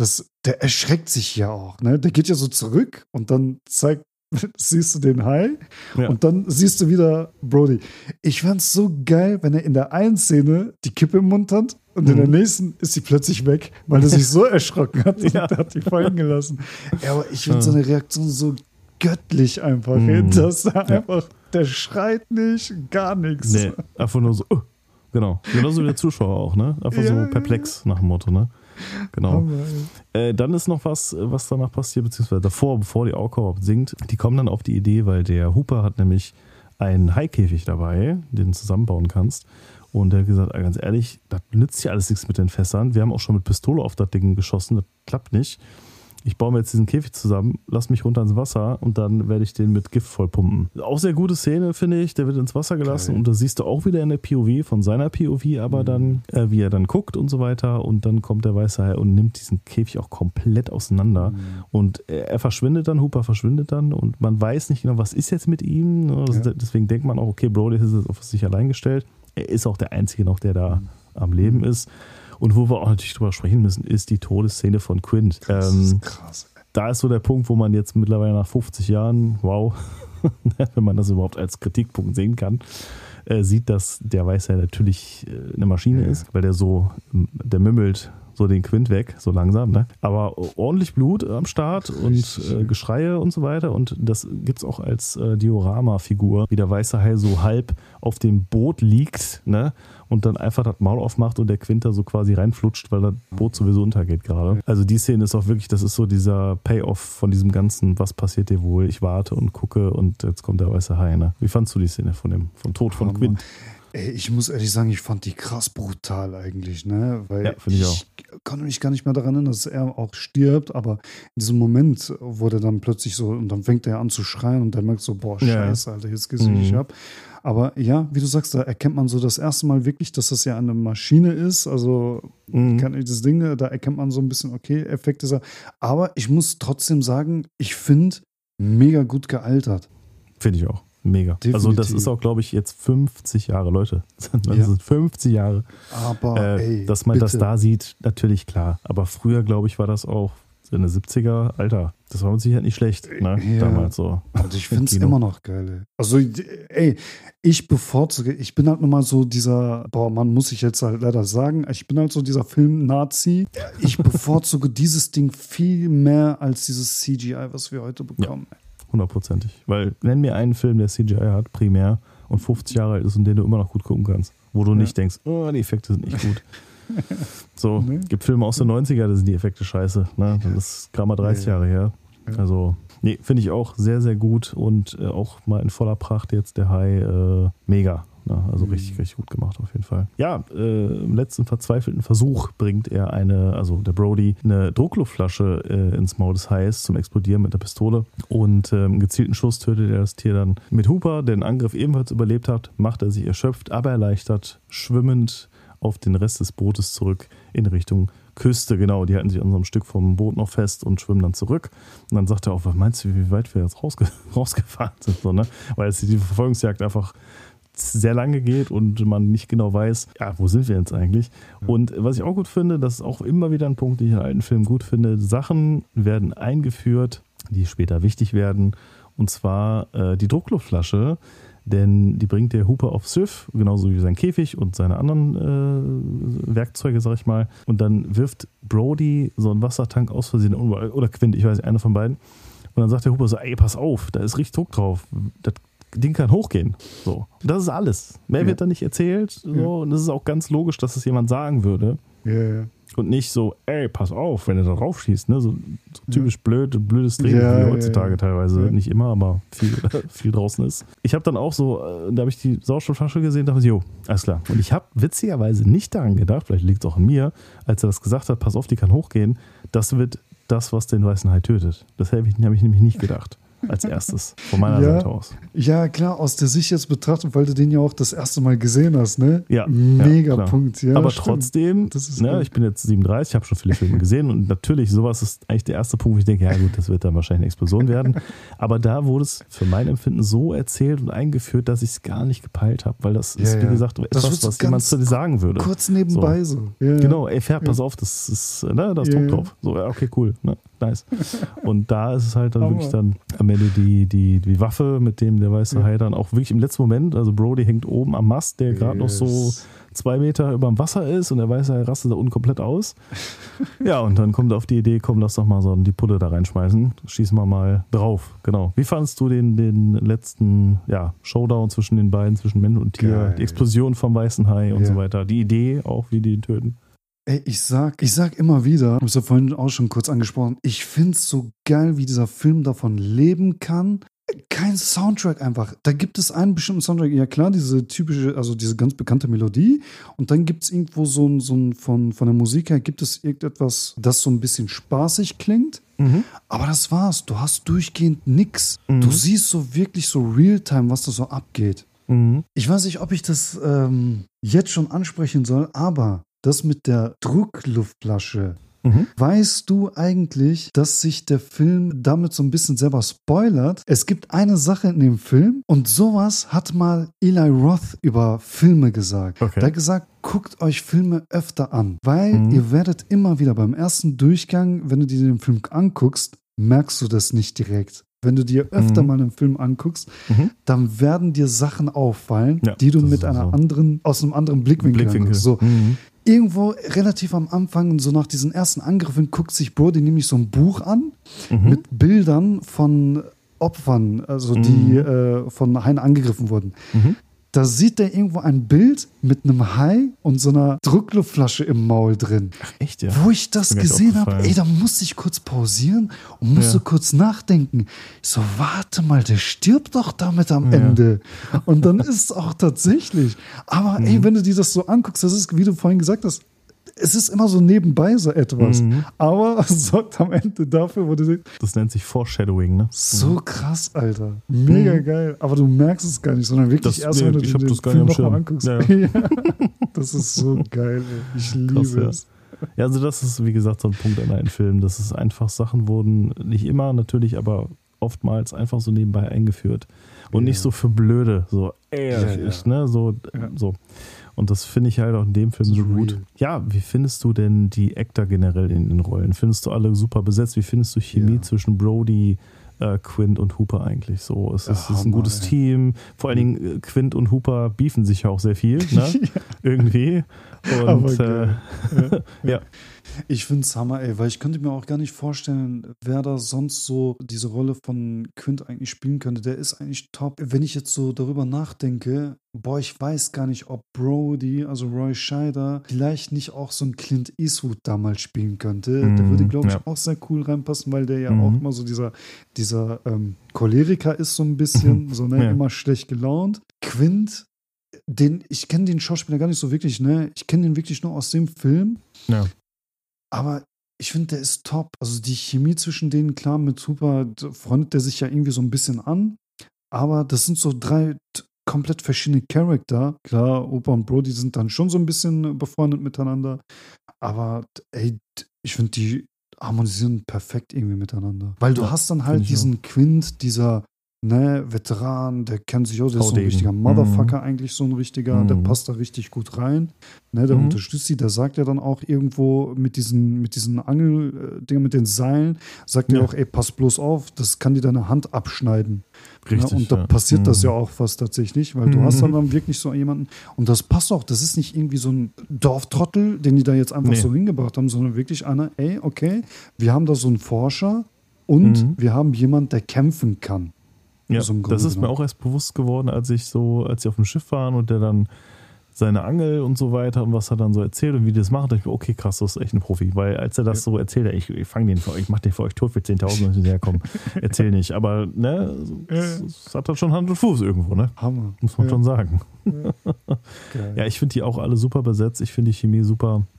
der erschreckt sich ja auch, ne? Der geht ja so zurück und dann zeigt, siehst du den Hai Ja. und dann siehst du wieder Brody. Ich fand's so geil, wenn er in der einen Szene die Kippe im Mund hat und in der nächsten ist sie plötzlich weg, weil er sich so erschrocken hat und Ja. der hat die fallen gelassen. Ja, aber ich finde Ja. so eine Reaktion so göttlich einfach, Mhm. dass er Ja. einfach, der schreit nicht, gar nichts. Nee, einfach nur so, oh, genau. Genauso wie der Zuschauer auch, ne? Einfach Ja, so ja. perplex nach dem Motto, ne? Genau. Hammer, ey. Äh, dann ist noch was, was danach passiert, beziehungsweise davor, bevor die Orca überhaupt singt. Die kommen dann auf die Idee, weil der Hooper hat nämlich einen Haikäfig dabei, den du zusammenbauen kannst. Und der hat gesagt, ah, ganz ehrlich, das nützt ja alles nichts mit den Fässern. Wir haben auch schon mit Pistole auf das Ding geschossen, das klappt nicht. Ich baue mir jetzt diesen Käfig zusammen, lass mich runter ins Wasser und dann werde ich den mit Gift vollpumpen. Auch sehr gute Szene, finde ich. Der wird ins Wasser gelassen Geil. und das siehst du auch wieder in der P O V, von seiner P O V, aber Mhm. dann, äh, wie er dann guckt und so weiter. Und dann kommt der weiße Hai und nimmt diesen Käfig auch komplett auseinander. Mhm. Und er, er verschwindet dann, Hooper verschwindet dann und man weiß nicht genau, was ist jetzt mit ihm. Ne? Das- Ja. Deswegen denkt man auch, okay, Brody ist jetzt auf sich allein gestellt. Er ist auch der Einzige noch, der da am Leben ist. Und wo wir auch natürlich drüber sprechen müssen, ist die Todesszene von Quint. Das Ähm, ist krass. da ist so der Punkt, wo man jetzt mittlerweile nach fünfzig Jahren, wow, wenn man das überhaupt als Kritikpunkt sehen kann, äh, sieht, dass der Weiße Hai natürlich äh, eine Maschine Ja. ist, weil der so, der mümmelt so den Quint weg, so langsam, ne? Aber ordentlich Blut am Start und Richtig. äh, Geschreie und so weiter. Und das gibt es auch als äh, Diorama-Figur, wie der Weiße Hai so halb auf dem Boot liegt, ne? Und dann einfach das Maul aufmacht und der Quint da so quasi reinflutscht, weil das Boot sowieso untergeht gerade. Also die Szene ist auch wirklich, das ist so dieser Payoff von diesem Ganzen, was passiert dir wohl? Ich warte und gucke und jetzt kommt der Weiße Hai, ne? Wie fandst du die Szene von dem, vom Tod von Hammer. Quint? Ey, ich muss ehrlich sagen, ich fand die krass brutal eigentlich, ne? Weil Ja, finde ich auch. kann mich gar nicht mehr daran erinnern, dass er auch stirbt, aber in diesem Moment wurde dann plötzlich so, und dann fängt er an zu schreien und der merkt so, boah, Ja. scheiße, Alter, jetzt geht's nicht Mhm. ab. Aber ja, wie du sagst, da erkennt man so das erste Mal wirklich, dass das ja eine Maschine ist. Also Mhm. kann ich das Ding, da erkennt man so ein bisschen, okay, Effekt ist er. Aber ich muss trotzdem sagen, ich finde, mega gut gealtert. Finde ich auch. Mega. Also das Definitiv. ist auch, glaube ich, jetzt fünfzig Jahre, Leute. Das Ja. sind fünfzig Jahre. Aber Äh, ey, dass man bitte. das da sieht, natürlich klar. Aber früher, glaube ich, war das auch in den siebziger. Alter, das war mit Sicherheit nicht schlecht, ne? Ja. Damals so. Also ich finde es Kino. immer noch geil. Ey. Also, ey, ich bevorzuge, ich bin halt nochmal so dieser, boah, man muss ich jetzt halt leider sagen, ich bin halt so dieser Film-Nazi. Ich bevorzuge dieses Ding viel mehr als dieses C G I, was wir heute bekommen. Hundertprozentig. Weil nenn mir einen Film, der C G I hat, primär, und fünfzig Jahre alt ist und den du immer noch gut gucken kannst. Wo du Ja. nicht denkst, oh, die Effekte sind nicht gut. So, Nee. gibt Filme aus den neunziger, da sind die Effekte scheiße. Ne? Das ist gerade mal dreißig Ja. Jahre her. Ja. Also, nee, finde ich auch sehr, sehr gut und äh, auch mal in voller Pracht jetzt der Hai, äh, mega. Ne? Also Mhm. richtig, richtig gut gemacht auf jeden Fall. Ja, äh, im letzten verzweifelten Versuch bringt er eine, also der Brody, eine Druckluftflasche äh, ins Maul des Hais zum Explodieren mit der Pistole und äh, im gezielten Schuss tötet er das Tier dann mit Hooper, der den Angriff ebenfalls überlebt hat, macht er sich erschöpft, aber erleichtert, schwimmend auf den Rest des Bootes zurück in Richtung Küste. Genau, die halten sich an so einem Stück vom Boot noch fest und schwimmen dann zurück. Und dann sagt er auch, was meinst du, wie weit wir jetzt rausge rausgefahren sind? So, ne? Weil es die Verfolgungsjagd einfach sehr lange geht und man nicht genau weiß, ja, wo sind wir jetzt eigentlich? Und was ich auch gut finde, das ist auch immer wieder ein Punkt, den ich in alten Filmen gut finde, Sachen werden eingeführt, die später wichtig werden. Und zwar äh, die Druckluftflasche, denn die bringt der Hooper aufs Schiff, genauso wie sein Käfig und seine anderen äh, Werkzeuge, sag ich mal. Und dann wirft Brody so einen Wassertank aus Versehen, oder Quint, ich weiß nicht, einer von beiden. Und dann sagt der Hooper so, ey, pass auf, da ist richtig Druck drauf. Das Ding kann hochgehen. So. Das ist alles. Mehr Ja. wird da nicht erzählt. So. Ja. Und das ist auch ganz logisch, dass das jemand sagen würde. Ja, ja. Und nicht so, ey, pass auf, wenn du da drauf schießt. Ne? So, so typisch blöd, blödes Drehen, Ja, wie ja, heutzutage ja. teilweise. Ja. Nicht immer, aber viel, viel draußen ist. Ich habe dann auch so, äh, da habe ich die Sauerstoffflasche gesehen und dachte, jo, alles klar. Und ich habe witzigerweise nicht daran gedacht, vielleicht liegt es auch an mir, als er das gesagt hat, pass auf, die kann hochgehen. Das wird das, was den weißen Hai tötet. Das habe ich, hab ich nämlich nicht gedacht. als erstes, von meiner Ja. Seite aus. Ja, klar, aus der Sicht jetzt betrachtet, weil du den ja auch das erste Mal gesehen hast, ne? Ja, Mega ja, klar. Punkt, ja. Aber stimmt. trotzdem, Das ist ne, gut. ich bin jetzt siebenunddreißig, ich habe schon viele Filme gesehen und natürlich, sowas ist eigentlich der erste Punkt, wo ich denke, ja gut, das wird dann wahrscheinlich eine Explosion werden. Aber da wurde es für mein Empfinden so erzählt und eingeführt, dass ich es gar nicht gepeilt habe, weil das ist, Ja, wie ja. gesagt, Das etwas, wird so was jemand ganz zu dir sagen würde. Kurz nebenbei so. Ja, ja. Genau, ey, Pferd, pass auf, das ist, ne, da ist Ja, Druck ja. drauf. So, ja, okay, cool, ne, nice. Und da ist es halt dann Hammer. wirklich dann am Ende die, die, die Waffe, mit dem der weiße Ja. Hai dann auch wirklich im letzten Moment, also Brody hängt oben am Mast, der gerade noch so Yes. zwei Meter über dem Wasser ist und der weiße Hai rastet da unten komplett aus. Ja, und dann kommt er auf die Idee, komm, lass doch mal so die Pulle da reinschmeißen, schießen wir mal drauf. Genau. Wie fandest du den, den letzten ja, Showdown zwischen den beiden, zwischen Mensch und Tier, Geil. die Explosion vom weißen Hai und Ja. so weiter, die Idee auch, wie die ihn töten? Ey, ich sag, ich sag immer wieder, ich habe es ja vorhin auch schon kurz angesprochen, ich find's so geil, wie dieser Film davon leben kann. Kein Soundtrack einfach. Da gibt es einen bestimmten Soundtrack. Ja klar, diese typische, also diese ganz bekannte Melodie. Und dann gibt es irgendwo so ein, so ein von, von der Musik her gibt es irgendetwas, das so ein bisschen spaßig klingt. Mhm. Aber das war's. Du hast durchgehend nix. Mhm. Du siehst so wirklich so Realtime, was da so abgeht. Mhm. Ich weiß nicht, ob ich das ähm, jetzt schon ansprechen soll, aber das mit der Druckluftflasche. Mhm. Weißt du eigentlich, dass sich der Film damit so ein bisschen selber spoilert? Es gibt eine Sache in dem Film und sowas hat mal Eli Roth über Filme gesagt. Okay. Der hat gesagt, guckt euch Filme öfter an, weil Mhm. ihr werdet immer wieder beim ersten Durchgang, wenn du dir den Film anguckst, merkst du das nicht direkt. Wenn du dir öfter Mhm. mal einen Film anguckst, Mhm. dann werden dir Sachen auffallen, Ja, die du das mit ist einer so. anderen, aus einem anderen Blickwinkel, Blickwinkel. anguckst. So, Mhm. irgendwo relativ am Anfang, so nach diesen ersten Angriffen, guckt sich Brody nämlich so ein Buch an Mhm. mit Bildern von Opfern, also die Mhm. äh, von Haien angegriffen wurden. Mhm. Da sieht er irgendwo ein Bild mit einem Hai und so einer Druckluftflasche im Maul drin. Echt, ja. Wo ich das Ist mir gar nicht gesehen habe, aufgefallen. ey, da musste ich kurz pausieren und musste Ja. kurz nachdenken. Ich so, warte mal, der stirbt doch damit am Ja. Ende. Und dann ist es auch tatsächlich. Aber Mhm. ey, wenn du dir das so anguckst, das ist, wie du vorhin gesagt hast, es ist immer so nebenbei so etwas. Mhm. Aber es sorgt am Ende dafür, wo du denkst, Das nennt sich Foreshadowing, ne? so krass, Alter. Mega Mhm. geil. Aber du merkst es gar nicht, sondern wirklich Das- erst, nee, wenn du ich den, hab den das gar Film nicht am nochmal Schirm. anguckst. Ja, Ja. Das ist so geil, ey. Ich liebe Krass, ja. es. Ja, also das ist, wie gesagt, so ein Punkt in einem Film. Das ist einfach, Sachen wurden nicht immer natürlich, aber oftmals einfach so nebenbei eingeführt. Und Ja. nicht so für blöde. So, ey, Ja, ich, ja. ne, so, Ja. so. Und das finde ich halt auch in dem Film so So gut. real. Ja, wie findest du denn die Actor generell in den Rollen? Findest du alle super besetzt? Wie findest du Chemie Ja. zwischen Brody, äh, Quint und Hooper eigentlich so? Es ist, Ja, es ist ein Hammer, gutes ey. Team. Vor allen Dingen äh, Quint und Hooper beefen sich ja auch sehr viel, ne? Irgendwie. Und Aber äh, geil. ja. Ich finde es Hammer, ey, weil ich könnte mir auch gar nicht vorstellen, wer da sonst so diese Rolle von Quint eigentlich spielen könnte. Der ist eigentlich top. Wenn ich jetzt so darüber nachdenke, boah, ich weiß gar nicht, ob Brody, also Roy Scheider, vielleicht nicht auch so ein Clint Eastwood damals spielen könnte. Der Mhm, würde, glaube ich, ja. auch sehr cool reinpassen, weil der ja Mhm. auch immer so dieser, dieser ähm, Choleriker ist, so ein bisschen, so ne, Ja. immer schlecht gelaunt. Quint, den, ich kenne den Schauspieler gar nicht so wirklich, ne? Ich kenne den wirklich nur aus dem Film. Ja. Aber ich finde, der ist top. Also die Chemie zwischen denen, klar, mit Hooper freundet der sich ja irgendwie so ein bisschen an. Aber das sind so drei t- komplett verschiedene Charakter. Klar, Hooper und Brody sind dann schon so ein bisschen befreundet miteinander. Aber ey, ich finde, die harmonisieren perfekt irgendwie miteinander. Weil du Ja, hast dann find halt ich diesen Quint, dieser ne, Veteran, der kennt sich aus, der ist so ein Haudegen. richtiger Motherfucker, eigentlich so ein richtiger, der Mhm. passt da richtig gut rein. Ne, der Mhm. unterstützt sie, der sagt ja dann auch irgendwo mit diesen, mit diesen Angel-Dinger, mit den Seilen, sagt Ja. er auch, ey, pass bloß auf, das kann dir deine Hand abschneiden. Richtig. Ne, und da ja. passiert das Mhm. ja auch fast tatsächlich, weil du hast dann, Mhm. dann wirklich so jemanden, und das passt auch, das ist nicht irgendwie so ein Dorftrottel, den die da jetzt einfach Nee. so hingebracht haben, sondern wirklich einer, ey, okay, wir haben da so einen Forscher und Mhm. wir haben jemanden, der kämpfen kann. Ja, Also im das Grunde ist mir genommen. auch erst bewusst geworden, als ich so, als sie auf dem Schiff waren und der dann seine Angel und so weiter und was er dann so erzählt und wie die das macht, dachte ich mir, okay, krass, das ist echt ein Profi. Weil als er das so erzählt, ich, ich fange den für euch, ich mach den für euch tot für zehntausend und ich so, ja komm, erzähl nicht. Aber ne, es, es hat dann schon Hand und Fuß irgendwo, ne? Hammer. Muss man Ja. schon sagen. Geil. Ja, ich finde die auch alle super besetzt. Ich finde die Chemie super.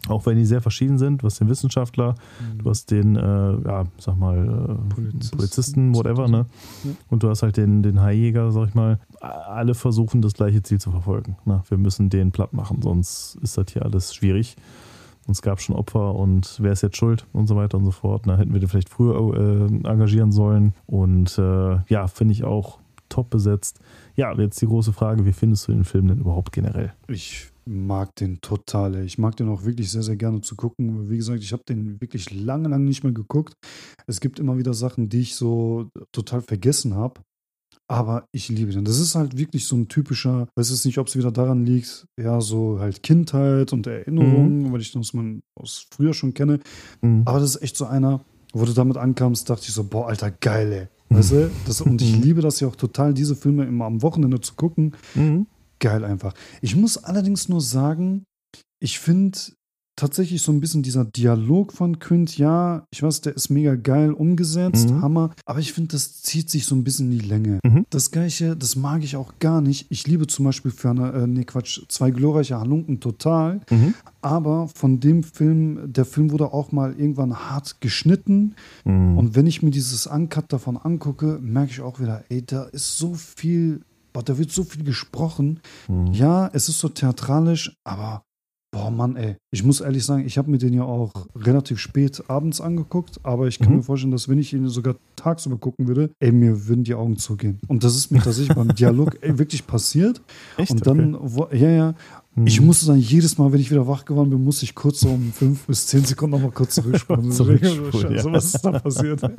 Auch wenn die sehr verschieden sind, du hast den Wissenschaftler, du hast den, äh, ja, sag mal, äh, Polizisten. Polizisten, whatever, ne? Ja. Und du hast halt den, den Haijäger, sag ich mal. Alle versuchen, das gleiche Ziel zu verfolgen. Ne? Wir müssen den platt machen, sonst ist das hier alles schwierig. Und es gab schon Opfer und wer ist jetzt schuld und so weiter und so fort. Da hätten wir den vielleicht früher äh, engagieren sollen. Und äh, ja, finde ich auch top besetzt. Ja, jetzt die große Frage, wie findest du den Film denn überhaupt generell? Ich mag den total. Ey. Ich mag den auch wirklich sehr, sehr gerne zu gucken. Wie gesagt, ich habe den wirklich lange, lange nicht mehr geguckt. Es gibt immer wieder Sachen, die ich so total vergessen habe. Aber ich liebe den. Das ist halt wirklich so ein typischer, weiß jetzt nicht, ob es wieder daran liegt, ja, so halt Kindheit und Erinnerungen, mhm. weil ich das man aus früher schon kenne. Mhm. Aber das ist echt so einer, wo du damit ankamst, dachte ich so, boah, Alter, geil, ey. Weißt du? Das, und ich liebe das ja auch total, diese Filme immer am Wochenende zu gucken. Mhm. Geil einfach. Ich muss allerdings nur sagen, ich finde tatsächlich so ein bisschen dieser Dialog von Quint, ja, ich weiß, der ist mega geil umgesetzt, mhm. Hammer, aber ich finde, das zieht sich so ein bisschen in die Länge. Mhm. Das Gleiche, das mag ich auch gar nicht. Ich liebe zum Beispiel für eine, äh, nee, Quatsch, zwei glorreiche Halunken total, mhm. aber von dem Film, der Film wurde auch mal irgendwann hart geschnitten mhm. und wenn ich mir dieses Uncut davon angucke, merke ich auch wieder, ey, da ist so viel, boah, da wird so viel gesprochen. Mhm. Ja, es ist so theatralisch, aber boah, Mann, ey. Ich muss ehrlich sagen, ich habe mir den ja auch relativ spät abends angeguckt, aber ich kann mhm. mir vorstellen, dass wenn ich ihn sogar tagsüber gucken würde, ey, mir würden die Augen zugehen. Und das ist mir tatsächlich beim Dialog ey, wirklich passiert. Echt? Und dann, okay. wo, ja, ja, mhm. ich musste dann jedes Mal, wenn ich wieder wach geworden bin, musste ich kurz so um fünf bis zehn Sekunden nochmal kurz zurückspulen. Zurückspulen, ja. Was ist da passiert? Ja,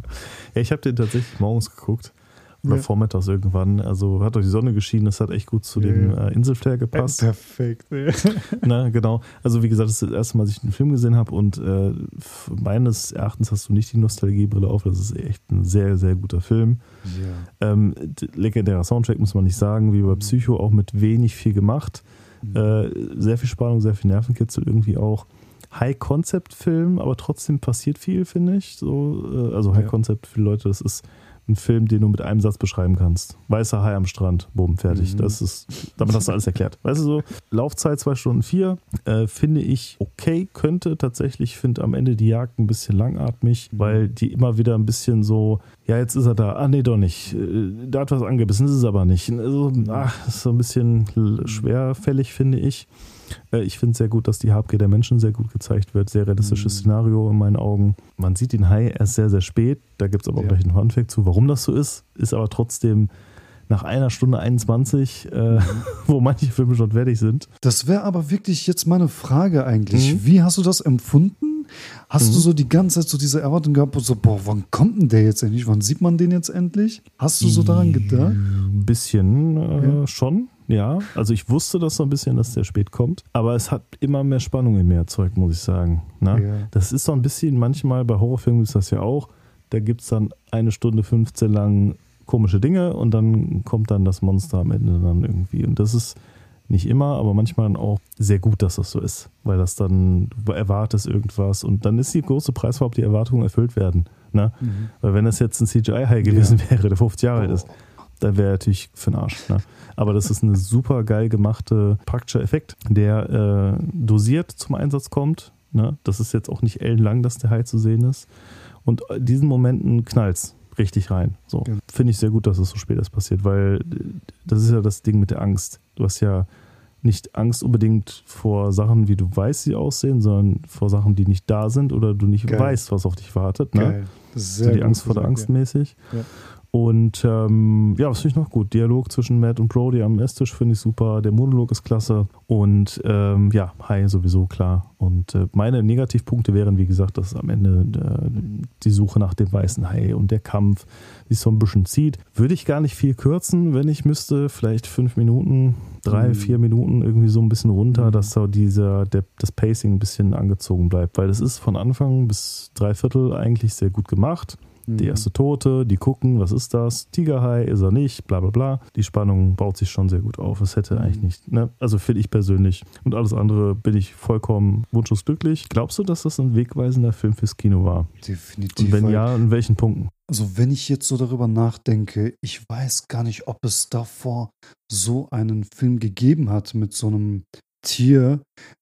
ich habe den tatsächlich morgens geguckt. Oder ja. vormittags irgendwann. Also hat doch die Sonne geschienen, das hat echt gut zu ja. dem äh, Inselflair gepasst. Äh, perfekt. Ja. Na, genau. Also wie gesagt, das ist das erste Mal, dass ich den Film gesehen habe und äh, meines Erachtens hast du nicht die Nostalgiebrille auf. Das ist echt ein sehr, sehr guter Film. Ja. Ähm, legendärer Soundtrack, muss man nicht sagen, wie bei Psycho, auch mit wenig viel gemacht. Mhm. Äh, sehr viel Spannung, sehr viel Nervenkitzel irgendwie auch. High-Concept-Film, aber trotzdem passiert viel, finde ich. So, äh, also High-Concept für Leute, das ist ein Film, den du mit einem Satz beschreiben kannst. Weißer Hai am Strand, bumm, fertig. Mhm. Das ist, damit hast du alles erklärt. Weißt du so, Laufzeit zwei Stunden vier, äh, finde ich okay, könnte tatsächlich, finde am Ende die Jagd ein bisschen langatmig, weil die immer wieder ein bisschen so, ja, jetzt ist er da, ah nee, doch nicht. Da hat was angebissen, ist es aber nicht. Also, ach, das ist so ein bisschen schwerfällig, finde ich. Ich finde es sehr gut, dass die Habgier der Menschen sehr gut gezeigt wird. Sehr realistisches mhm. Szenario in meinen Augen. Man sieht den Hai erst sehr, sehr spät. Da gibt es aber auch ja. gleich einen Funfact zu, warum das so ist. Ist aber trotzdem nach einer Stunde einundzwanzig, äh, mhm. wo manche Filme schon fertig sind. Das wäre aber wirklich jetzt meine Frage eigentlich. Mhm. Wie hast du das empfunden? Hast mhm. du so die ganze Zeit so diese Erwartung gehabt, so, boah, wann kommt denn der jetzt endlich? Wann sieht man den jetzt endlich? Hast du so daran gedacht? Ein bisschen äh, ja. schon. Ja, also ich wusste das so ein bisschen, dass der spät kommt, aber es hat immer mehr Spannung in mir erzeugt, muss ich sagen. Ne? Ja. Das ist so ein bisschen, manchmal bei Horrorfilmen ist das ja auch, da gibt es dann eine Stunde fünfzehn lang komische Dinge und dann kommt dann das Monster am Ende dann irgendwie. Und das ist nicht immer, aber manchmal dann auch sehr gut, dass das so ist, weil das dann, du erwartest irgendwas und dann ist die große Preisfrage, ob die Erwartungen erfüllt werden. Ne? Mhm. Weil wenn das jetzt ein C G I-Hai gewesen ja. wäre, der fünfzig Jahre alt oh. ist, dann wäre er natürlich für den Arsch. Ne? Aber das ist ein super geil gemachter praktischer Effekt, der äh, dosiert zum Einsatz kommt. Ne? Das ist jetzt auch nicht ellenlang, dass der Hai zu sehen ist. Und in diesen Momenten knallt's richtig rein. So. Ja. Finde ich sehr gut, dass es so spät ist passiert, weil das ist ja das Ding mit der Angst. Du hast ja nicht Angst unbedingt vor Sachen, wie du weißt, sie aussehen, sondern vor Sachen, die nicht da sind oder du nicht geil. weißt, was auf dich wartet. Ne? Geil. Das ist sehr so die Angst vor der Angst ja. mäßig. Ja. Und ähm, ja, was finde ich noch gut? Dialog zwischen Matt und Brody am Esstisch finde ich super. Der Monolog ist klasse. Und ähm, ja, Hai sowieso, klar. Und äh, meine Negativpunkte wären, wie gesagt, dass am Ende äh, die Suche nach dem weißen Hai und der Kampf sich so ein bisschen zieht. Würde ich gar nicht viel kürzen, wenn ich müsste. Vielleicht fünf Minuten, drei, mhm. vier Minuten irgendwie so ein bisschen runter, mhm. dass so dieser, der, das Pacing ein bisschen angezogen bleibt. Weil das ist von Anfang bis Dreiviertel eigentlich sehr gut gemacht. Die erste Tote, die gucken, was ist das? Tigerhai, ist er nicht, bla bla bla. Die Spannung baut sich schon sehr gut auf. Es hätte eigentlich nicht, ne? Also finde ich persönlich. Und alles andere bin ich vollkommen wunschlos glücklich. Glaubst du, dass das ein wegweisender Film fürs Kino war? Definitiv. Und wenn ja, in welchen Punkten? Also wenn ich jetzt so darüber nachdenke, ich weiß gar nicht, ob es davor so einen Film gegeben hat mit so einem Tier.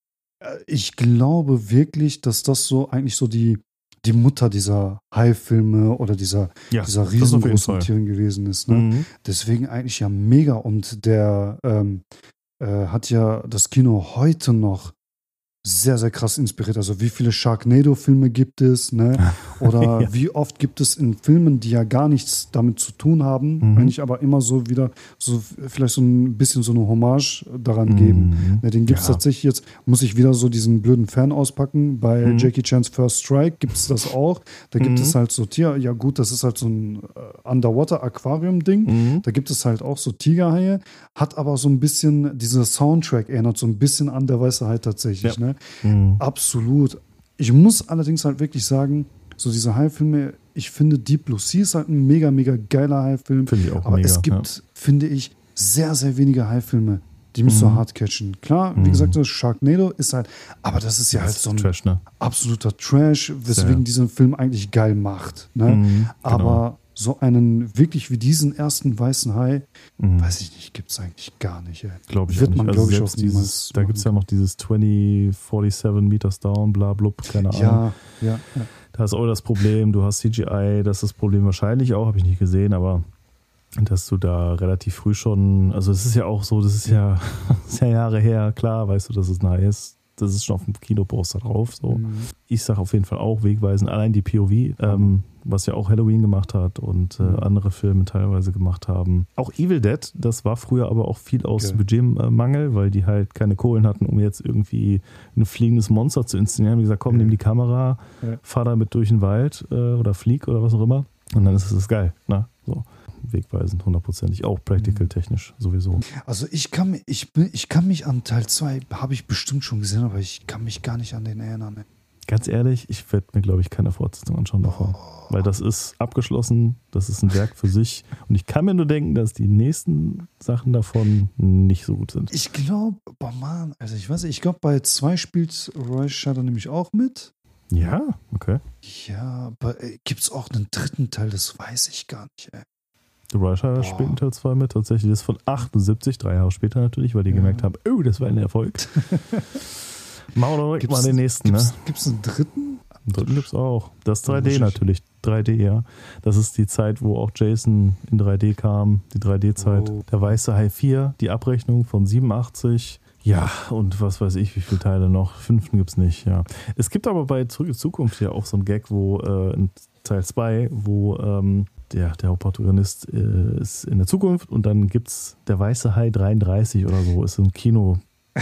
Ich glaube wirklich, dass das so eigentlich so die, die Mutter dieser Hai-Filme oder dieser, Ja, dieser das auf jeden riesengroßen Fall. Tieren gewesen ist. Ne? Mhm. Deswegen eigentlich ja mega. Und der ähm, äh, hat ja das Kino heute noch sehr, sehr krass inspiriert. Also wie viele Sharknado-Filme gibt es, ne? Oder Ja. wie oft gibt es in Filmen, die ja gar nichts damit zu tun haben, Mhm. wenn ich aber immer so wieder so vielleicht so ein bisschen so eine Hommage daran geben. Mhm. Ne, den gibt es Ja. tatsächlich jetzt, muss ich wieder so diesen blöden Fan auspacken. Bei Mhm. Jackie Chan's First Strike gibt es das auch. Da gibt Mhm. es halt so Tier, ja gut, das ist halt so ein äh, Underwater-Aquarium-Ding. Mhm. Da gibt es halt auch so Tigerhaie, hat aber so ein bisschen, dieser Soundtrack erinnert so ein bisschen an der Weiße Hai tatsächlich. Ja. Ne? Mhm. Absolut. Ich muss allerdings halt wirklich sagen, so diese Hai-Filme, ich finde Deep Blue Sea ist halt ein mega, mega geiler Hai-Film. Finde ich auch Aber mega. es gibt, finde ich, sehr, sehr wenige Hai-Filme, die mich so Mhm. hart catchen. Klar, wie Mhm. gesagt, das Sharknado ist halt, aber das ist ja ja. halt Das so ist ein Trash, ne? absoluter Trash, weswegen Ja. diesen Film eigentlich geil macht. Ne? Mhm. Genau. Aber so einen wirklich wie diesen ersten weißen Hai, Mhm. weiß ich nicht, gibt es eigentlich gar nicht. Ey. Glaube ich Wird auch nicht. man, Also glaube ich, selbst auch niemals dieses, da machen gibt es ja noch dieses zwanzig, forty-seven Meters Down, bla blub, keine Ahnung. Ja, ja, ja. Da ist auch das Problem, du hast C G I, das ist das Problem wahrscheinlich auch, habe ich nicht gesehen, aber dass du da relativ früh schon, also es ist ja auch so, das ist ja, das ist ja Jahre her, klar, weißt du, dass es ein Hai ist. Das ist schon auf dem Kinoposter drauf. So. Mhm. Ich sage auf jeden Fall auch wegweisend, allein die P O V, ähm, was ja auch Halloween gemacht hat und äh, Mhm. andere Filme teilweise gemacht haben. Auch Evil Dead, das war früher aber auch viel aus Okay. Budgetmangel, weil die halt keine Kohlen hatten, um jetzt irgendwie ein fliegendes Monster zu inszenieren. Wie gesagt, komm, Ja. nimm die Kamera, Ja. fahr damit durch den Wald äh, oder flieg oder was auch immer. Und dann ist es geil. Ne? So. Wegweisend, hundertprozentig. Auch practical-technisch sowieso. Also ich kann, mi- ich, bin- ich kann mich an Teil zwei, habe ich bestimmt schon gesehen, aber ich kann mich gar nicht an den erinnern. Ey. Ganz ehrlich, ich werde mir, glaube ich, keine Fortsetzung anschauen davon. Weil das ist abgeschlossen, das ist ein Werk für sich. Und ich kann mir nur denken, dass die nächsten Sachen davon nicht so gut sind. Ich glaube, boah Mann, also ich weiß nicht, ich glaube bei zwei spielt Roy Scheider nämlich auch mit. Ja, okay. Ja, aber äh, gibt es auch einen dritten Teil, das weiß ich gar nicht. Ey. The Rider Boah. spielt in Teil zwei mit. Tatsächlich das ist von achtundsiebzig, drei Jahre später natürlich, weil die Ja. gemerkt haben, oh, das war ein Erfolg. Machen wir doch direkt mal den nächsten, gibt's, ne? Gibt's einen dritten? Den dritten gibt's auch. Das drei Muss D ich- natürlich. drei D, ja. Das ist die Zeit, wo auch Jason in drei D kam. Die drei D-Zeit. Oh. Der Weiße Hai vier, die Abrechnung von siebenundachtzig. Ja, und was weiß ich, wie viele Teile noch. Fünften gibt's nicht, ja. Es gibt aber bei Zurück in die Zukunft ja auch so ein Gag, wo äh, in Teil zwei, wo ähm, der, der Hauptprotagonist äh, ist in der Zukunft und dann gibt's der Weiße Hai dreiunddreißig oder so, ist so ein Kino.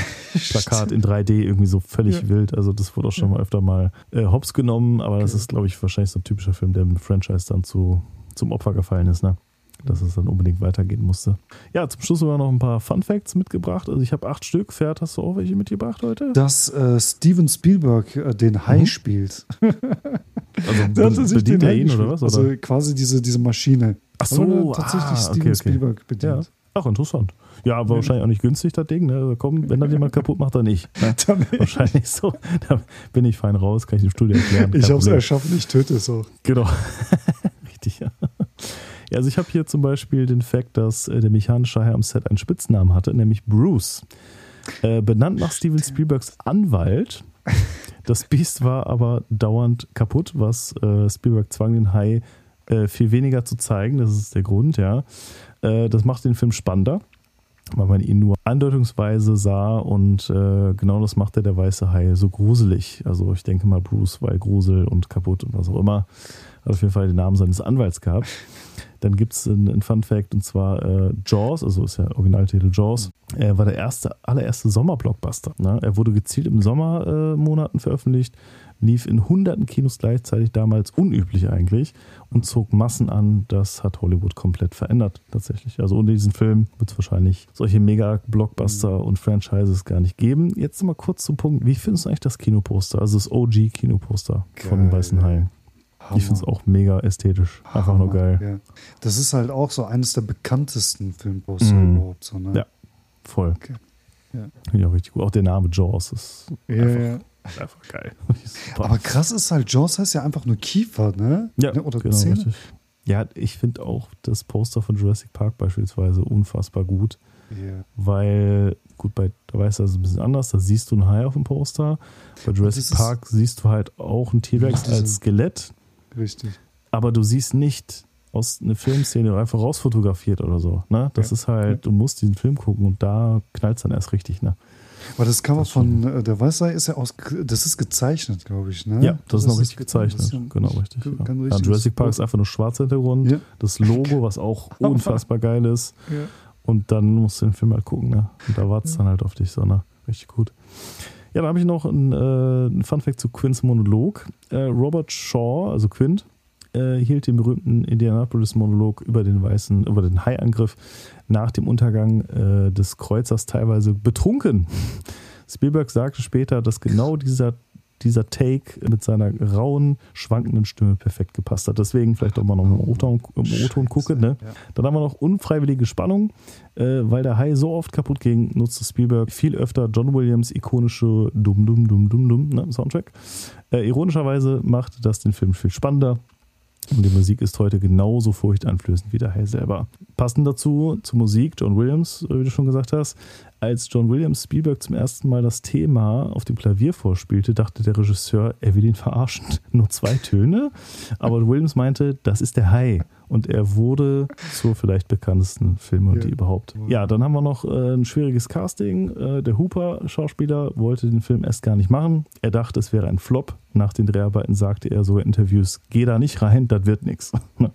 Plakat in drei D irgendwie so völlig Ja. wild. Also das wurde auch schon mal öfter mal äh, hops genommen, aber das ist, glaube ich, wahrscheinlich so ein typischer Film, der im Franchise dann zu, zum Opfer gefallen ist, ne? Dass es dann unbedingt weitergehen musste. Ja, zum Schluss haben wir noch ein paar Fun Facts mitgebracht. Also ich habe acht Stück. Pferd, hast du auch welche mitgebracht heute? Dass äh, Steven Spielberg äh, den Hai Mhm. spielt. Also Der hat be- sich bedient den er Hai ihn oder gespielt. was? Oder? Also quasi diese, diese Maschine. Ach so, Oder tatsächlich ah, Steven okay, okay. Spielberg Ja. bedient. Ach, interessant. Ja, aber wahrscheinlich auch nicht günstig, das Ding. Ne? Also komm, wenn das jemand kaputt macht, dann nicht. Ne? Dann nicht. Wahrscheinlich so. Da bin ich fein raus, kann ich im Studio erklären. Ich Kein habe es Problem. erschaffen, ich töte es auch. Genau. Richtig, ja. Ja, also ich habe hier zum Beispiel den Fakt, dass äh, der mechanische Hai am Set einen Spitznamen hatte, nämlich Bruce. Äh, benannt nach Steven Spielbergs Anwalt. Das Biest war aber dauernd kaputt, was äh, Spielberg zwang den Hai äh, viel weniger zu zeigen. Das ist der Grund, ja. Äh, das macht den Film spannender, weil man ihn nur andeutungsweise sah und äh, genau das machte der weiße Hai so gruselig. Also ich denke mal Bruce, weil Grusel und kaputt und was auch immer, hat auf jeden Fall den Namen seines Anwalts gehabt. Dann gibt es einen, einen Fun Fact und zwar äh, Jaws, also ist ja Originaltitel Jaws, äh, war der erste, allererste Sommerblockbuster. Ne? Er wurde gezielt im Sommermonaten äh, veröffentlicht, lief in hunderten Kinos gleichzeitig, damals unüblich eigentlich, und zog Massen an. Das hat Hollywood komplett verändert tatsächlich. Also ohne diesen Film wird es wahrscheinlich solche Mega-Blockbuster und Franchises gar nicht geben. Jetzt mal kurz zum Punkt, wie findest du eigentlich das Kinoposter, also das O G-Kinoposter von dem Geil, Weißen Hai? Ich finde es auch mega ästhetisch. Einfach nur geil. Ja. Das ist halt auch so eines der bekanntesten Filmposter Mhm. überhaupt. So, ne? Ja. Voll. Okay. Ja. Finde ich auch richtig gut. Auch der Name Jaws ist Ja, einfach, ja. einfach geil. Super. Aber krass ist halt, Jaws heißt ja einfach nur Kiefer, ne? ja, Ne? Oder genau, Zähne. richtig. Ja, ich finde auch das Poster von Jurassic Park beispielsweise unfassbar gut. Yeah. Weil, gut, bei da weißt du, das ist ein bisschen anders, da siehst du einen Hai auf dem Poster. Bei Jurassic Park siehst du halt auch einen T-Rex als Skelett. Richtig. Aber du siehst nicht aus einer Filmszene einfach rausfotografiert oder so. Ne? Das ja. ist halt, du musst diesen Film gucken und da knallt es dann erst richtig. Ne? Aber das Cover das von äh, der Weißei ist ja aus, das ist gezeichnet, glaube ich, ne? Ja, das, das ist noch richtig gezeichnet. Bisschen, genau, richtig. Ja. Kann Ja, Jurassic Park ist einfach nur schwarzer Hintergrund. Ja. Das Logo, was auch unfassbar geil ist. Ja. Und dann musst du den Film halt gucken. Ne? Und da wartet es dann halt auf dich so. Ne? Richtig gut. Ja, dann habe ich noch ein, äh, ein Funfact zu Quints Monolog. Äh, Robert Shaw, also Quint, äh, hielt den berühmten Indianapolis-Monolog über den weißen, über den Haiangriff nach dem Untergang äh, des Kreuzers teilweise betrunken. Spielberg sagte später, dass genau dieser, dieser Take mit seiner rauen, schwankenden Stimme perfekt gepasst hat. Deswegen vielleicht auch mal noch im O-Ton gucken. Ne? Ja. Dann haben wir noch unfreiwillige Spannung. Äh, weil der Hai so oft kaputt ging, nutzte Spielberg viel öfter John Williams' ikonische Dum Dum Dum Dum Dum ne, Soundtrack. Äh, ironischerweise machte das den Film viel spannender. Und die Musik ist heute genauso furchteinflößend wie der Hai selber. Passend dazu, zur Musik, John Williams, wie du schon gesagt hast. Als John Williams Spielberg zum ersten Mal das Thema auf dem Klavier vorspielte, dachte der Regisseur, er will ihn verarschen. Nur zwei Töne. Aber Williams meinte, das ist der Hai. Und er wurde zur vielleicht bekanntesten Filmmelodie ja. überhaupt. Ja, dann haben wir noch äh, ein schwieriges Casting. Äh, der Hooper-Schauspieler wollte den Film erst gar nicht machen. Er dachte, es wäre ein Flop. Nach den Dreharbeiten sagte er so in Interviews, geh da nicht rein, das wird nichts.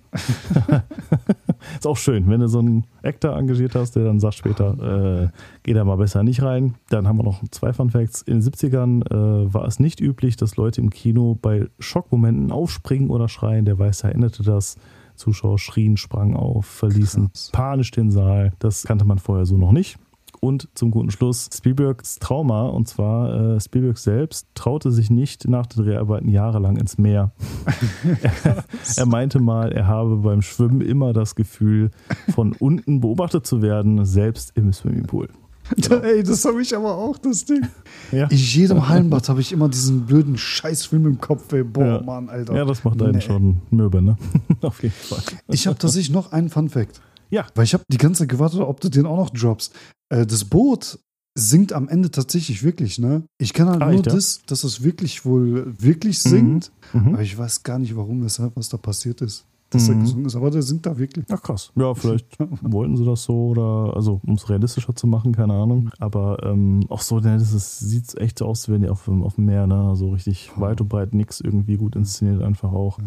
Ist auch schön, wenn du so einen Actor engagiert hast, der dann sagt später, äh, geh da mal besser nicht rein. Dann haben wir noch zwei Fun Facts. In den siebzigern äh, war es nicht üblich, dass Leute im Kino bei Schockmomenten aufspringen oder schreien. Der Weiße erinnerte das. Zuschauer schrien, sprangen auf, verließen Krass. panisch den Saal. Das kannte man vorher so noch nicht. Und zum guten Schluss Spielbergs Trauma, und zwar äh, Spielberg selbst traute sich nicht nach den Dreharbeiten jahrelang ins Meer. er, er meinte mal, er habe beim Schwimmen immer das Gefühl, von unten beobachtet zu werden, selbst im Swimmingpool. Genau. Ey, das habe ich aber auch, das Ding. Ja. In jedem Hallenbad habe ich immer diesen blöden Scheißfilm im Kopf, ey. Boah, ja. Mann, Alter. Ja, das macht einen nee. schon mürbe, ne? Auf jeden Fall. Ich habe tatsächlich noch einen Funfact. Ja. Weil ich habe die ganze Zeit gewartet, ob du den auch noch droppst. Äh, das Boot singt am Ende tatsächlich wirklich, ne? Ich kann halt ah, nur das, dass es wirklich wohl wirklich singt, mhm. aber ich weiß gar nicht, warum, weshalb, was da passiert ist. Dass mhm. er gesungen ist, aber der singt da wirklich. Ach krass. Ja, vielleicht wollten sie das so oder, also um es realistischer zu machen, keine Ahnung. Aber ähm, auch so, das sieht echt so aus, wenn die auf, auf dem Meer, ne? So richtig oh. weit und breit nix irgendwie gut inszeniert, einfach auch. Ja.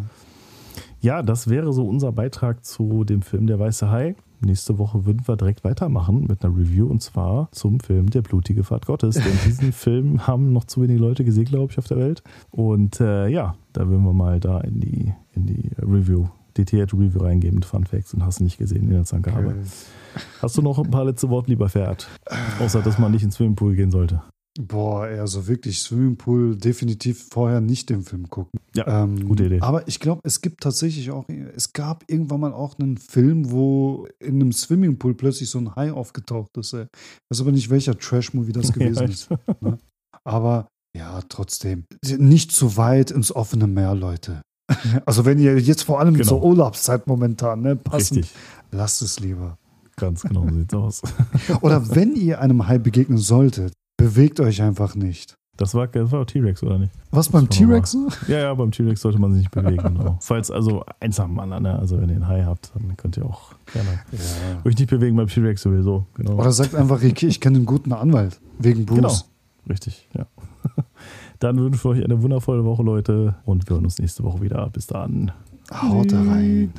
ja, das wäre so unser Beitrag zu dem Film Der Weiße Hai. Nächste Woche würden wir direkt weitermachen mit einer Review und zwar zum Film Der blutige Pfad Gottes. Denn diesen Film haben noch zu wenige Leute gesehen, glaube ich, auf der Welt. Und äh, ja, da würden wir mal da in die, in die Review die Theater-Review reingeben mit Fun Facts und hast du nicht gesehen in der Zangabe. Okay. Hast du noch ein paar letzte Worte, lieber Pferd? Außer, dass man nicht ins Swimmingpool gehen sollte. Boah, also wirklich Swimmingpool definitiv vorher nicht den Film gucken. Ja, ähm, gute Idee. Aber ich glaube, es gibt tatsächlich auch, es gab irgendwann mal auch einen Film, wo in einem Swimmingpool plötzlich so ein Hai aufgetaucht ist. Ey. Ich weiß aber nicht, welcher Trash-Movie das gewesen ja, ist. Ne? Aber ja, trotzdem. Nicht zu weit ins offene Meer, Leute. Also wenn ihr jetzt vor allem genau. zur Urlaubszeit momentan, ne, passend, Richtig. lasst es lieber. Ganz genau so sieht's aus. Oder wenn ihr einem Hai begegnen solltet, bewegt euch einfach nicht. Das war, das war T-Rex, oder nicht? Was, beim T-Rex? Ja, ja, beim T-Rex sollte man sich nicht bewegen. Genau. Falls also eins am anderen, ne? Also wenn ihr einen Hai habt, dann könnt ihr auch gerne ja. euch nicht bewegen beim T-Rex sowieso. Genau. Oder sagt einfach, Ricky, ich kenne einen guten Anwalt, wegen Bruce. Genau, richtig, ja. Dann wünschen wir euch eine wundervolle Woche, Leute. Und wir hören uns nächste Woche wieder. Bis dann. Haut rein.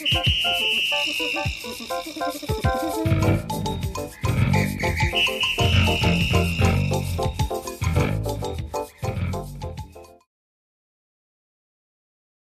Thank you.